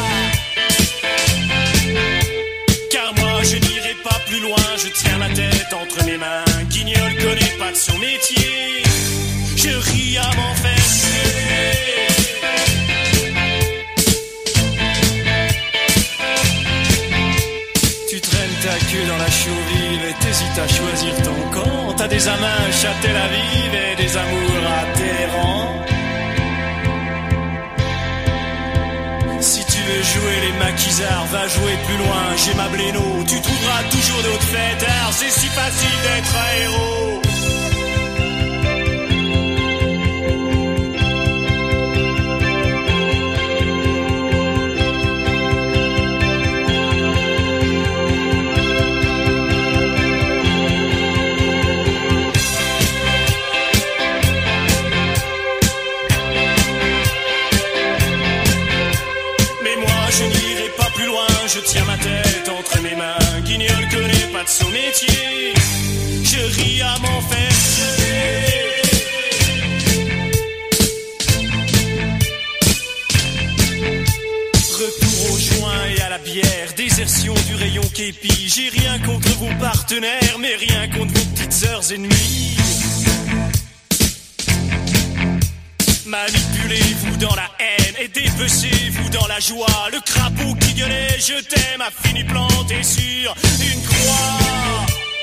Car moi je n'irai pas plus loin, je tiens ma tête entre mes mains. Guignol connaît pas de son métier, je ris à m'en faire chier. Ta queue dans la chauville et t'hésites à choisir ton camp. T'as des amins à Tel Aviv et des amours à Téhéran. Si tu veux jouer les maquisards, va jouer plus loin, j'ai ma bléno. Tu trouveras toujours d'autres fêtards, c'est si facile d'être un héros. Je tiens ma tête entre mes mains, Guignol connaît pas de son métier, je ris à m'en Insertion du rayon képi. J'ai rien contre vos partenaires, mais rien contre vos petites sœurs ennemies. Manipulez-vous dans la haine et dépecez-vous dans la joie. Le crapaud qui gueulait je t'aime a fini planté sur une croix.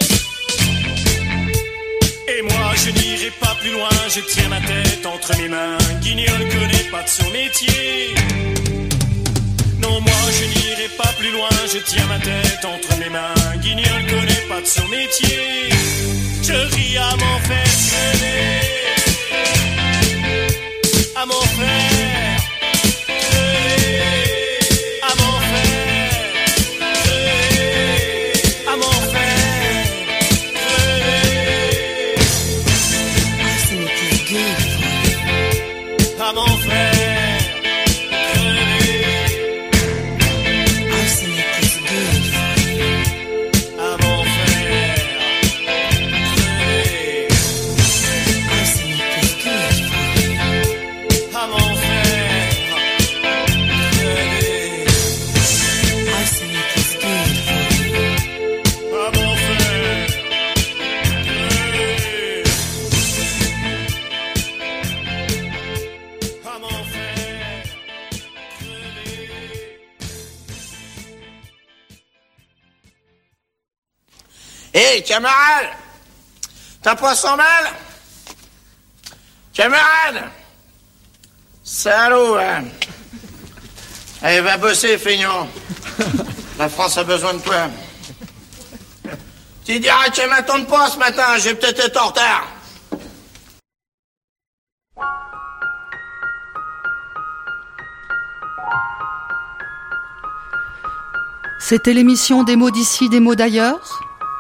Et moi je n'irai pas plus loin, je tiens ma tête entre mes mains. Guignol connaît pas de son métier. Non, moi je n'irai pas plus loin, je tiens ma tête entre mes mains. Guignol connaît pas de son métier. Je ris à m'en faire crever, à m'en faire crever, à m'en faire crever, à m'en faire crever. À m'en faire. Hé, hey, camarade, t'as pas son mal? Camarade! Salaud, hein? Allez, va bosser, feignant. La France a besoin de toi. Tu diras que tu m'attends pas ce matin, j'ai peut-être été en retard. C'était l'émission Des mots d'ici, des mots d'ailleurs.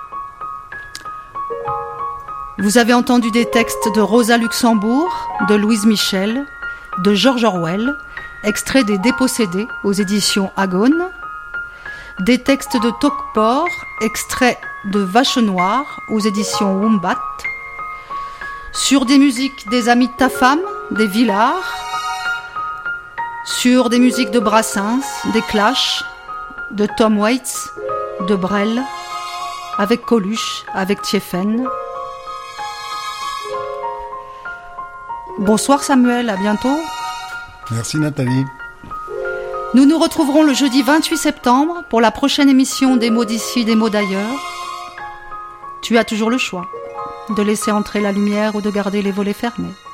Vous avez entendu des textes de Rosa Luxembourg, de Louise Michel, de George Orwell, extraits des Dépossédés aux éditions Agone, des textes de Tocpor, extraits de Vache Noire aux éditions Wombat, sur des musiques des Amis de ta femme, des Villars, sur des musiques de Brassens, des Clash, de Tom Waits, de Brel, avec Coluche, avec Thieffen. Bonsoir Samuel, à bientôt. Merci Nathalie. Nous nous retrouverons le jeudi vingt-huit septembre pour la prochaine émission des mots d'ici, des mots d'ailleurs. Tu as toujours le choix de laisser entrer la lumière ou de garder les volets fermés.